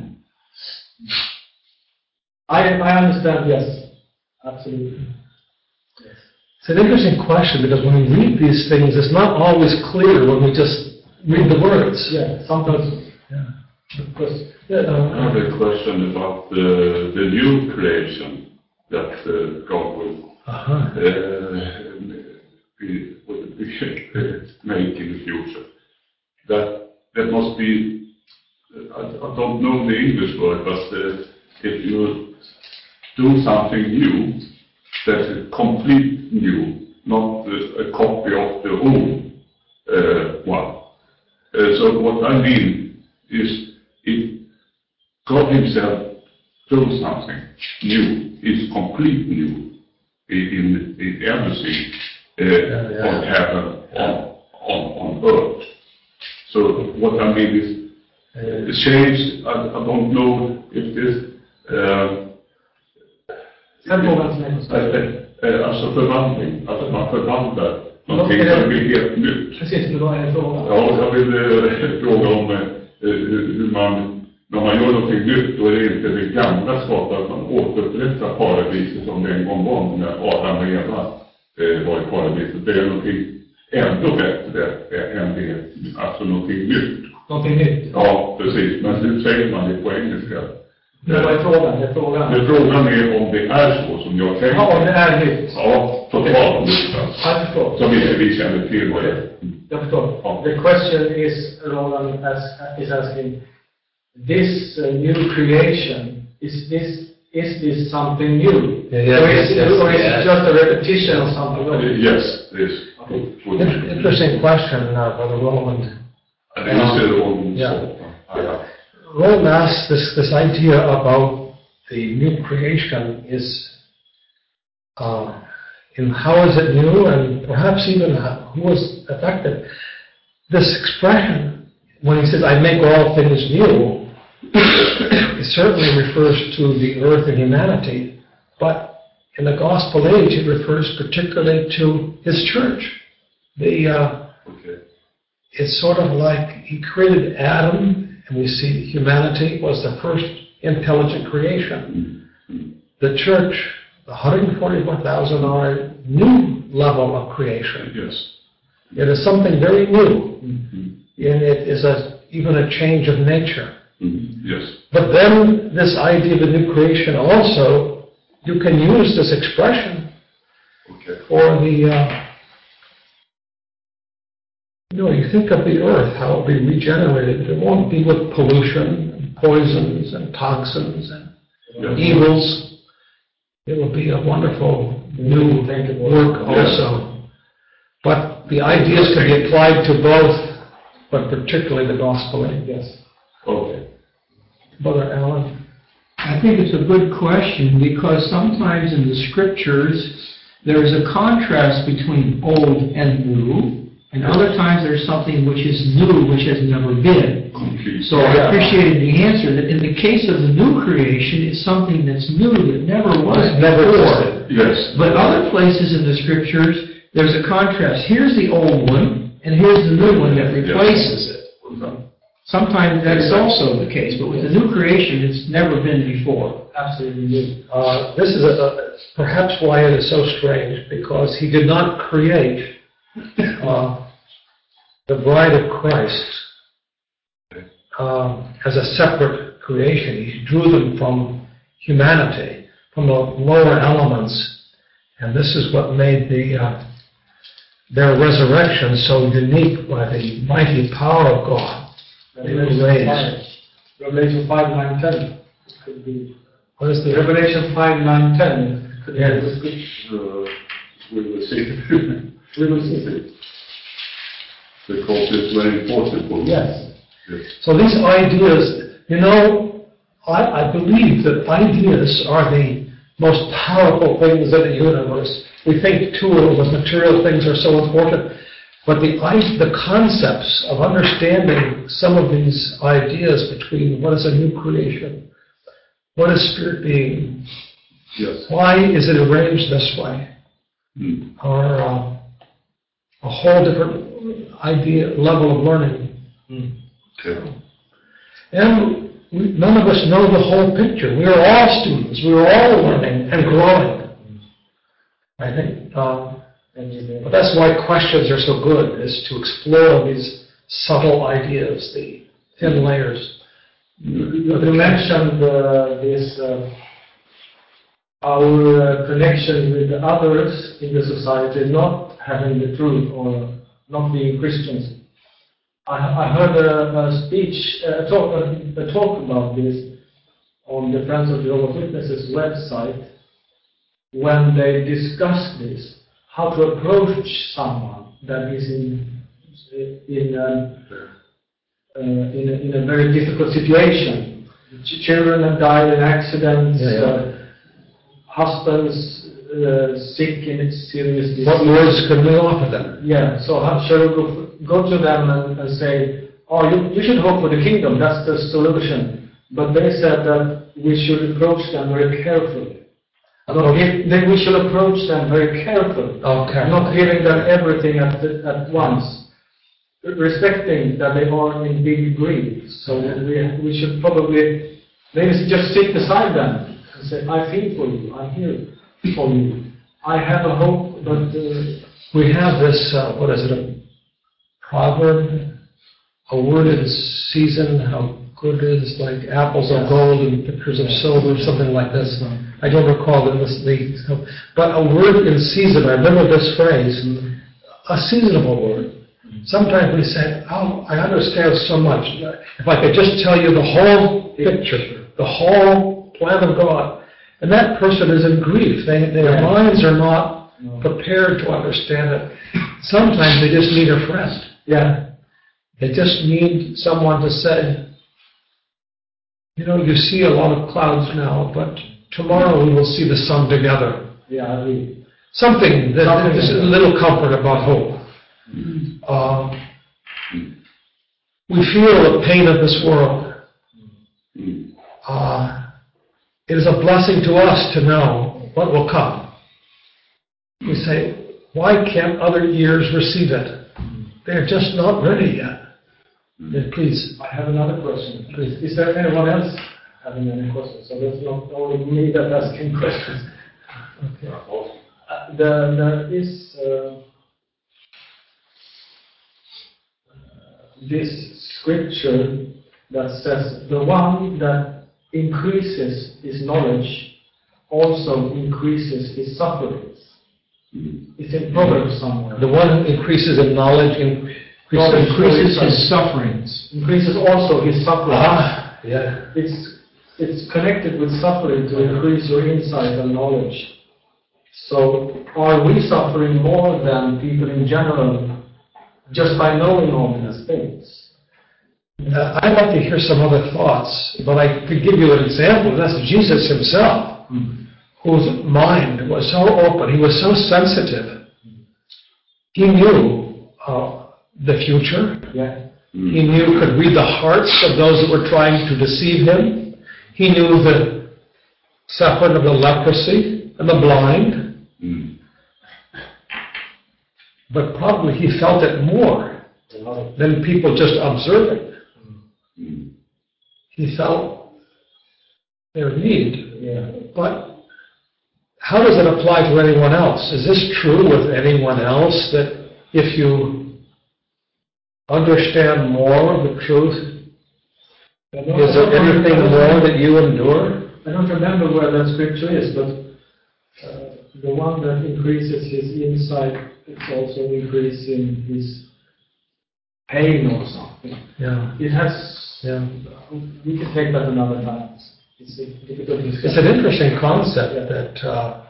I understand, yes. Absolutely. Yes. It's an interesting question, because when we read these things, it's not always clear when we just read the words. Yeah, sometimes. Yeah. I have a question about the new creation that God will. Uh-huh. We make in the future. That must be, I don't know the English word, but if you do something new, that's a complete new, not a copy of the old one. So what I mean is, if God Himself does something new, is complete new in everything on heaven, on earth. So what I mean is, the change, I don't know if this alltså förvandling, att man förvandlar någonting som blir helt nytt. Precis, det var en fråga. Ja, jag vill fråga om hur man, när man gör någonting nytt, då är det inte det gamla skapat, att man återupprättar paradiset som det en gång var när Adam och Eva var i paradiset. Det är någonting ändå bättre än det, alltså någonting nytt. Någonting nytt? Ja, precis. Men hur säger man det på engelska? Det var frågan. Frågan är om det är så som jag tänker. Ja, om det är nytt. Ja, totalt nytt. Jag förstår. Som vi känner till vad det är. Jag förstår. Ja. The question is, Roland is asking, this new creation, is this something new? Or is it just a repetition of something? Yes, it is. Okay. Interesting question, Brother Roland. Roland asks this idea about the new creation is, in how is it new, and perhaps even who was affected. This expression, when he says, I make all things new, it certainly refers to the earth and humanity, but in the gospel age, it refers particularly to his church. It's sort of like he created Adam, and we see humanity was the first intelligent creation. The church, the 144,000, are a new level of creation. Yes. It is something very new, and it is even a change of nature. Yes. But then this idea of a new creation also, you can use this expression for the, you think of the earth, how it will be regenerated. It won't be with pollution and poisons and toxins and evils. It will be a wonderful new work also. But the ideas can be applied to both, but particularly the gospel age. Yes. Okay. Brother Alan? I think it's a good question, because sometimes in the scriptures there is a contrast between old and new, and other times there's something which is new, which has never been. So I appreciated the answer that in the case of the new creation, it's something that's new that never was before. Yes. But other places in the scriptures, there's a contrast. Here's the old one, and here's the new one that replaces it. Sometimes that's also the case, but with the new creation, it's never been before. Absolutely new. This is perhaps why it is so strange, because he did not create the bride of Christ as a separate creation. He drew them from humanity, from the lower elements, and this is what made their resurrection so unique, by the mighty power of God. Revelation 5, 9, 10. Could be. What is the Revelation 5, 9, 10. Could yes. We will see. We will see. Because it's very important for us. Yes. So these ideas, I believe that ideas are the most powerful things in the universe. We think tools and material things are so important, but the concepts of understanding some of these ideas between what is a new creation, what is spirit being, why is it arranged this way, are a whole different level of learning. And none of us know the whole picture. We are all students. We are all learning and growing. I think, but that's why questions are so good, is to explore these subtle ideas, the thin layers. You mentioned our connection with others in the society not having the truth or not being Christians. I heard a speech, a talk about this on the Friends of Jehovah's Witnesses website when they discussed this, how to approach someone that is in a very difficult situation. Children have died in accidents, husbands sick in serious disease. What words can we offer them? Yeah, so how shall we go to them and say, oh, you should hope for the kingdom, that's the solution. But they said that we should approach them very carefully. We should approach them very carefully. Okay. Not giving them everything at once. Respecting that they are in big grief. So we should probably maybe just sit beside them and say, I feel for you, I'm here for you. I have a hope, but... we have this, what is it, a proverb? A word in season, how good it is, like apples of gold and pictures of silver, something like this. I don't recall but a word in season, I remember this phrase, a seasonable word. Sometimes we say, oh, I understand so much. If I could just tell you the whole picture, the whole plan of God. And that person is in grief. Their minds are not prepared to understand it. Sometimes they just need a friend. Yeah. They just need someone to say, you see a lot of clouds now, but tomorrow we will see the sun together. Yeah, I agree. Something that is a little comfort about hope. We feel the pain of this world. It is a blessing to us to know what will come. We say, why can't other years receive it? They're just not ready yet. Please. I have another question. Please. Is there anyone else having any questions? So that's not only me that's asking questions. Okay. There is this scripture that says, the one that increases his knowledge also increases his sufferings. It's in Proverbs somewhere. The one who increases in knowledge increases his sufferings. Increases also his sufferings. Yeah. It's connected with suffering to increase your insight and knowledge. So, are we suffering more than people in general just by knowing all these things? I'd like to hear some other thoughts, but I could give you an example. That's Jesus himself, whose mind was so open. He was so sensitive. He knew the future. Yeah. He could read the hearts of those that were trying to deceive him. He knew the suffering of the leprosy and the blind. But probably he felt it more than people just observing. He felt their need. Yeah. But how does it apply to anyone else? Is this true with anyone else, that if you understand more of the truth, is there anything more that you endure? I don't remember where that scripture is, but the one that increases his insight, it's also increasing his pain or something. Yeah. It has. Yeah. We can take that another time. It's a difficult discussion. It's an interesting concept that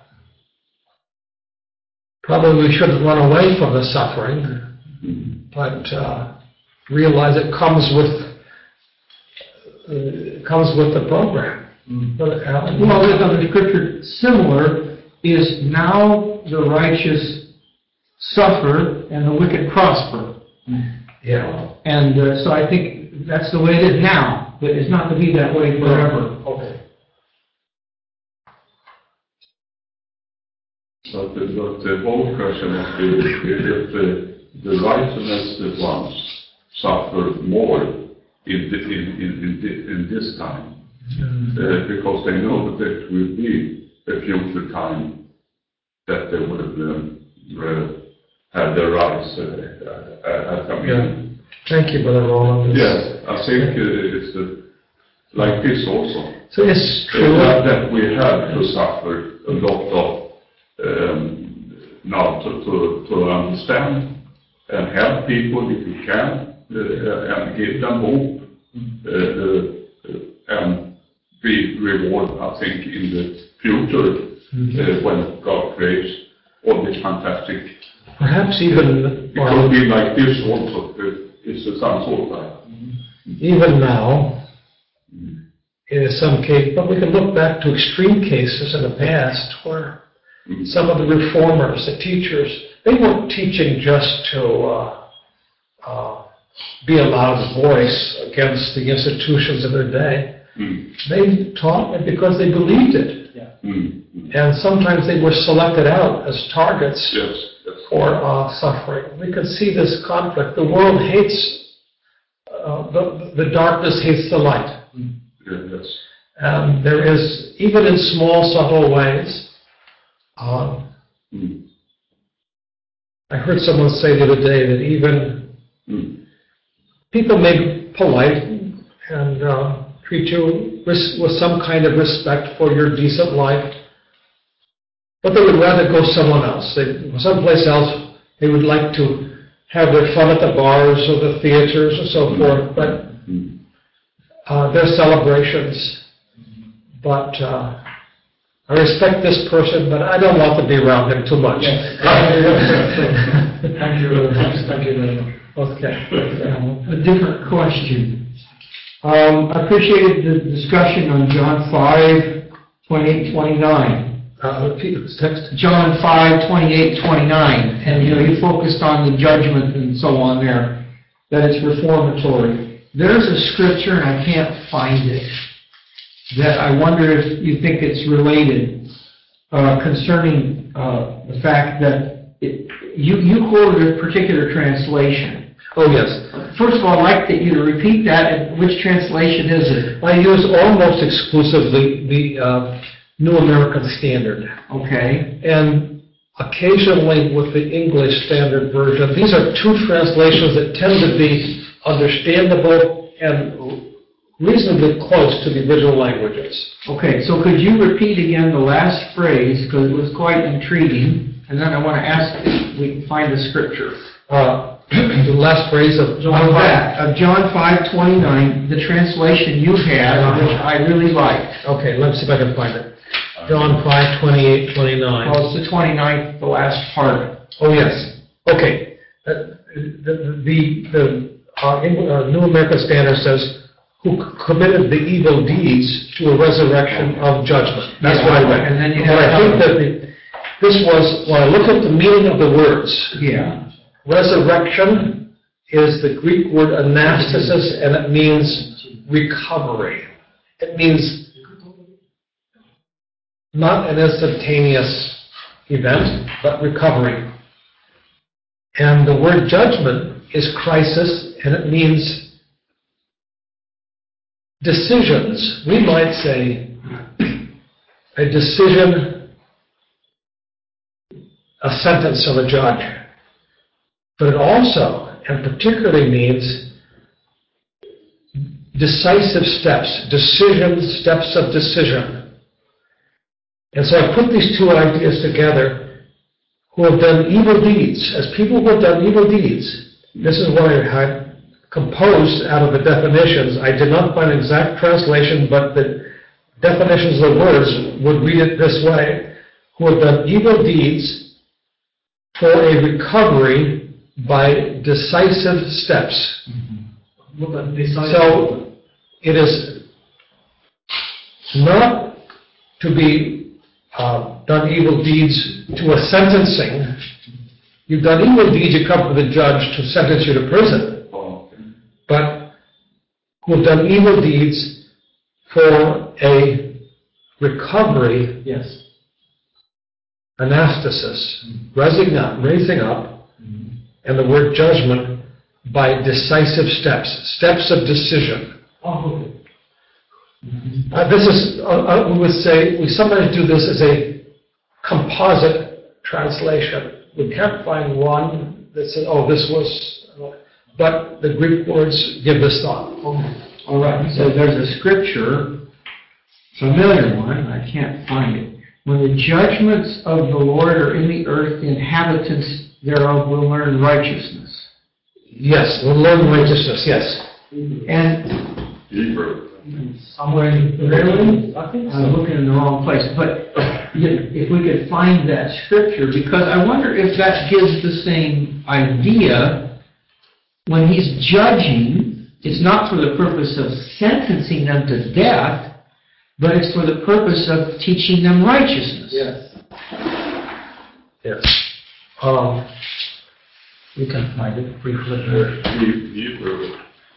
probably we shouldn't run away from the suffering, but realize it comes with the program. Well, the scripture similar is, now the righteous suffer and the wicked prosper. Yeah. And so I think that's the way it is now, but it's not to be that way forever. Okay. But the whole question must be if the righteousness ones suffer more in this time, because they know that it will be a future time that they will have their rights come in. Thank you, Brother Roland. Yes, I think it's like this also. So it's true that we have to suffer a lot of now to understand and help people if you can, and give them hope, and be rewarded, I think, in the future, when God creates all this fantastic. Perhaps even... It could be like this also, it's some sort of... Even now, in some cases, but we can look back to extreme cases in the past where some of the reformers, the teachers, they weren't teaching just to be a loud voice against the institutions of their day. They taught it because they believed it. And sometimes they were selected out as targets for suffering. We can see this conflict. The world hates, the darkness hates the light. And there is, even in small, subtle ways, I heard someone say the other day that even people may be polite and treat you with some kind of respect for your decent life, but they would rather go someplace else. They would like to have their fun at the bars or the theaters or so forth, but their celebrations. But I respect this person, but I don't want to be around him too much. Thank you very much. Thank you very much. Okay. A different question. I appreciated the discussion on John 5, 28, 29. Repeat this text. John 5, 28, 29. And you focused on the judgment and so on there, that it's reformatory. There's a scripture, and I can't find it, that I wonder if you think it's related, concerning the fact that you quoted a particular translation. Oh, yes. First of all, I'd like you to repeat that, and which translation is it? I use almost exclusively the New American Standard. Okay. And occasionally with the English Standard Version. These are two translations that tend to be understandable and reasonably close to the original languages. Okay, so could you repeat again the last phrase, because it was quite intriguing, and then I want to ask if we can find the scripture. The last phrase of John 5. Of John 5:29, the translation you had, which I really liked. Okay, let's see if I can find it. John 5:28, 29. Well, it's the 29th, the last part. Oh, yes. Okay. The New American Standard says, who committed the evil deeds to a resurrection of judgment. That's what I read. And then you I think that this was, when I look at the meaning of the words, resurrection is the Greek word anastasis, and it means recovery. It means not an instantaneous event, but recovery. And the word judgment is crisis, and it means decisions. We might say a decision, a sentence of a judge. But it also, and particularly, means decisive steps, decisions, steps of decision. And so I put these two ideas together, who have done evil deeds, as people who have done evil deeds. This is what I had composed out of the definitions. I did not find an exact translation, but the definitions of the words would read it this way: who have done evil deeds for a recovery by decisive steps. So it is not to be done evil deeds to a sentencing. You've done evil deeds, you come to the judge to sentence you to prison. But who have done evil deeds for a recovery, anastasis, raising up, and the word judgment by decisive steps, steps of decision. This is, we would say, we sometimes do this as a composite translation. We can't find one that says, this was, but the Greek words give this thought. All right, so there's a scripture, familiar one, I can't find it. When the judgments of the Lord are in the earth, the inhabitants thereof will learn righteousness. Yes, we'll learn righteousness, yes. And Hebrew. Somewhere in really, I think I'm looking in the wrong place, but if we could find that scripture, because I wonder if that gives the same idea when he's judging. It's not for the purpose of sentencing them to death, but it's for the purpose of teaching them righteousness. Yes. Yes. You can find it briefly. Hebrew.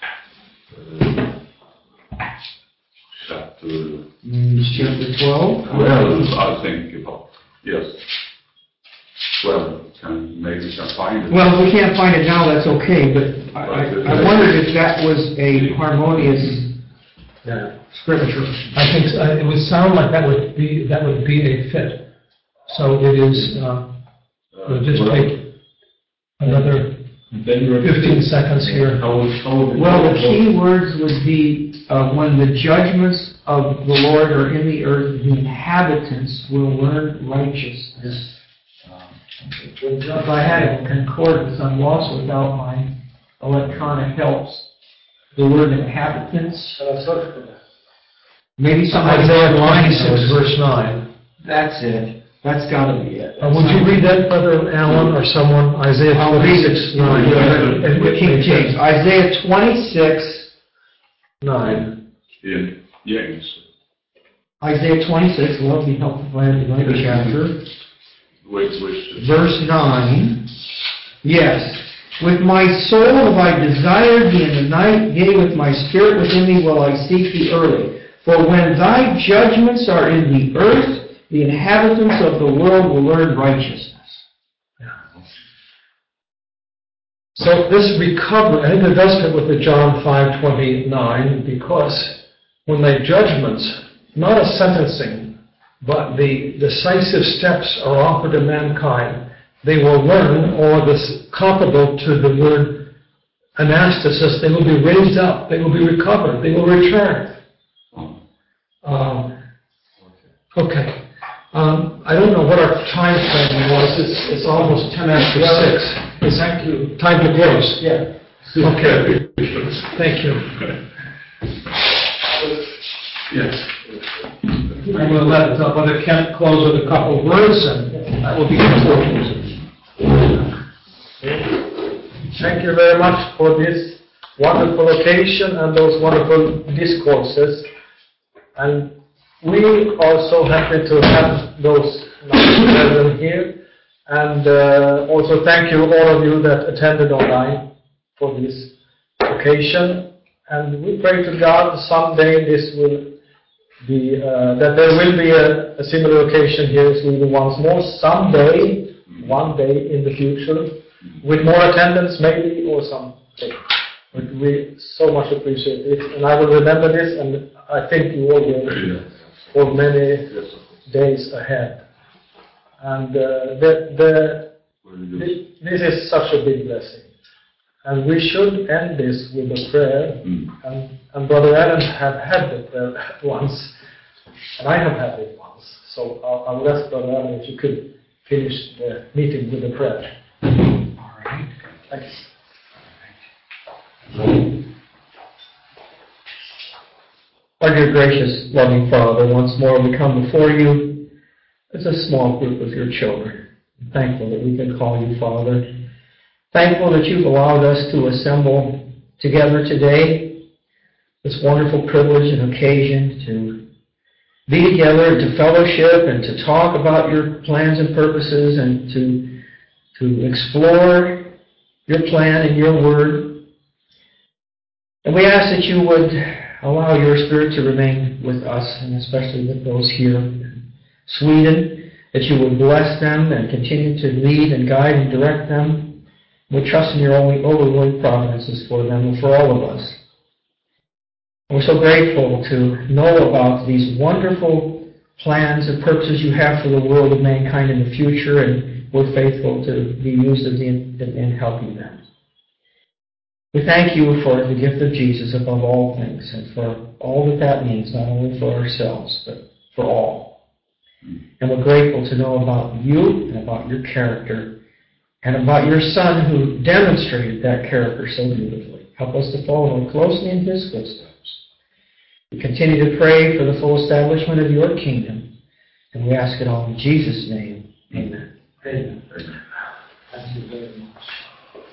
Chapter Chapter 12. 12, I think about. Yes. 12. Maybe we can find it. Well, if we can't find it now, that's okay, but I wondered if that was a harmonious scripture. I think it would sound like that would be a fit. So it is. We'll just take another 15 seconds here. Well, the key words would be when the judgments of the Lord are in the earth, the inhabitants will learn righteousness. If I had a concordance, I'm lost without my electronic helps. The word inhabitants. Maybe somebody Isaiah 26, verse 9. That's it. That's got to be it. Would you read that, Brother Allen, or someone? Isaiah 26, 9. And King James. Isaiah 26, 9. In James. Isaiah 26, well, it'd be helpful if I had the right chapter. Which Verse 9. Yes. With my soul have I desired thee in the night, yea, with my spirit within me will I seek thee early. For when thy judgments are in the earth, the inhabitants of the world will learn righteousness. So this recovery, I think it does fit with the John 5:29, because when my judgments, not a sentencing, but the decisive steps are offered to mankind, they will learn, or this comparable to the word anastasis, they will be raised up, they will be recovered, they will return. Okay. I don't know what our time frame was. It's almost 10 after 6. Thank you. Time to close. Yeah. Okay. Thank you. Yes. I'm going to let Brother Kent close with a couple of words, and that will be important. Thank you very much for this wonderful occasion and those wonderful discourses. And we are so happy to have those brethren here. And also thank you, all of you that attended online for this occasion. And we pray to God someday this will be, that there will be a similar occasion here in Sweden once more, someday, one day in the future, with more attendance maybe or something. But we so much appreciate it. And I will remember this, and I think you all will, for many days ahead. And this is such a big blessing. And we should end this with a prayer. And Brother Adam have had the prayer once, and I have had it once. So I would ask Brother Adam if you could finish the meeting with a prayer. All right. Thanks. Our dear gracious, loving Father, once more we come before you as a small group of your children. I'm thankful that we can call you Father. Thankful that you've allowed us to assemble together today. This wonderful privilege and occasion to be together and to fellowship and to talk about your plans and purposes and to explore your plan and your word. And we ask that you would allow your Spirit to remain with us, and especially with those here in Sweden, that you would bless them and continue to lead and guide and direct them. We trust in your overruling providences for them and for all of us. And we're so grateful to know about these wonderful plans and purposes you have for the world of mankind in the future, and we're faithful to be used in helping them. We thank you for the gift of Jesus above all things, and for all that means, not only for ourselves, but for all. And we're grateful to know about you and about your character, and about your Son who demonstrated that character so beautifully. Help us to follow more closely in His footsteps. We continue to pray for the full establishment of your kingdom, and we ask it all in Jesus' name. Amen. Amen. Thank you very much.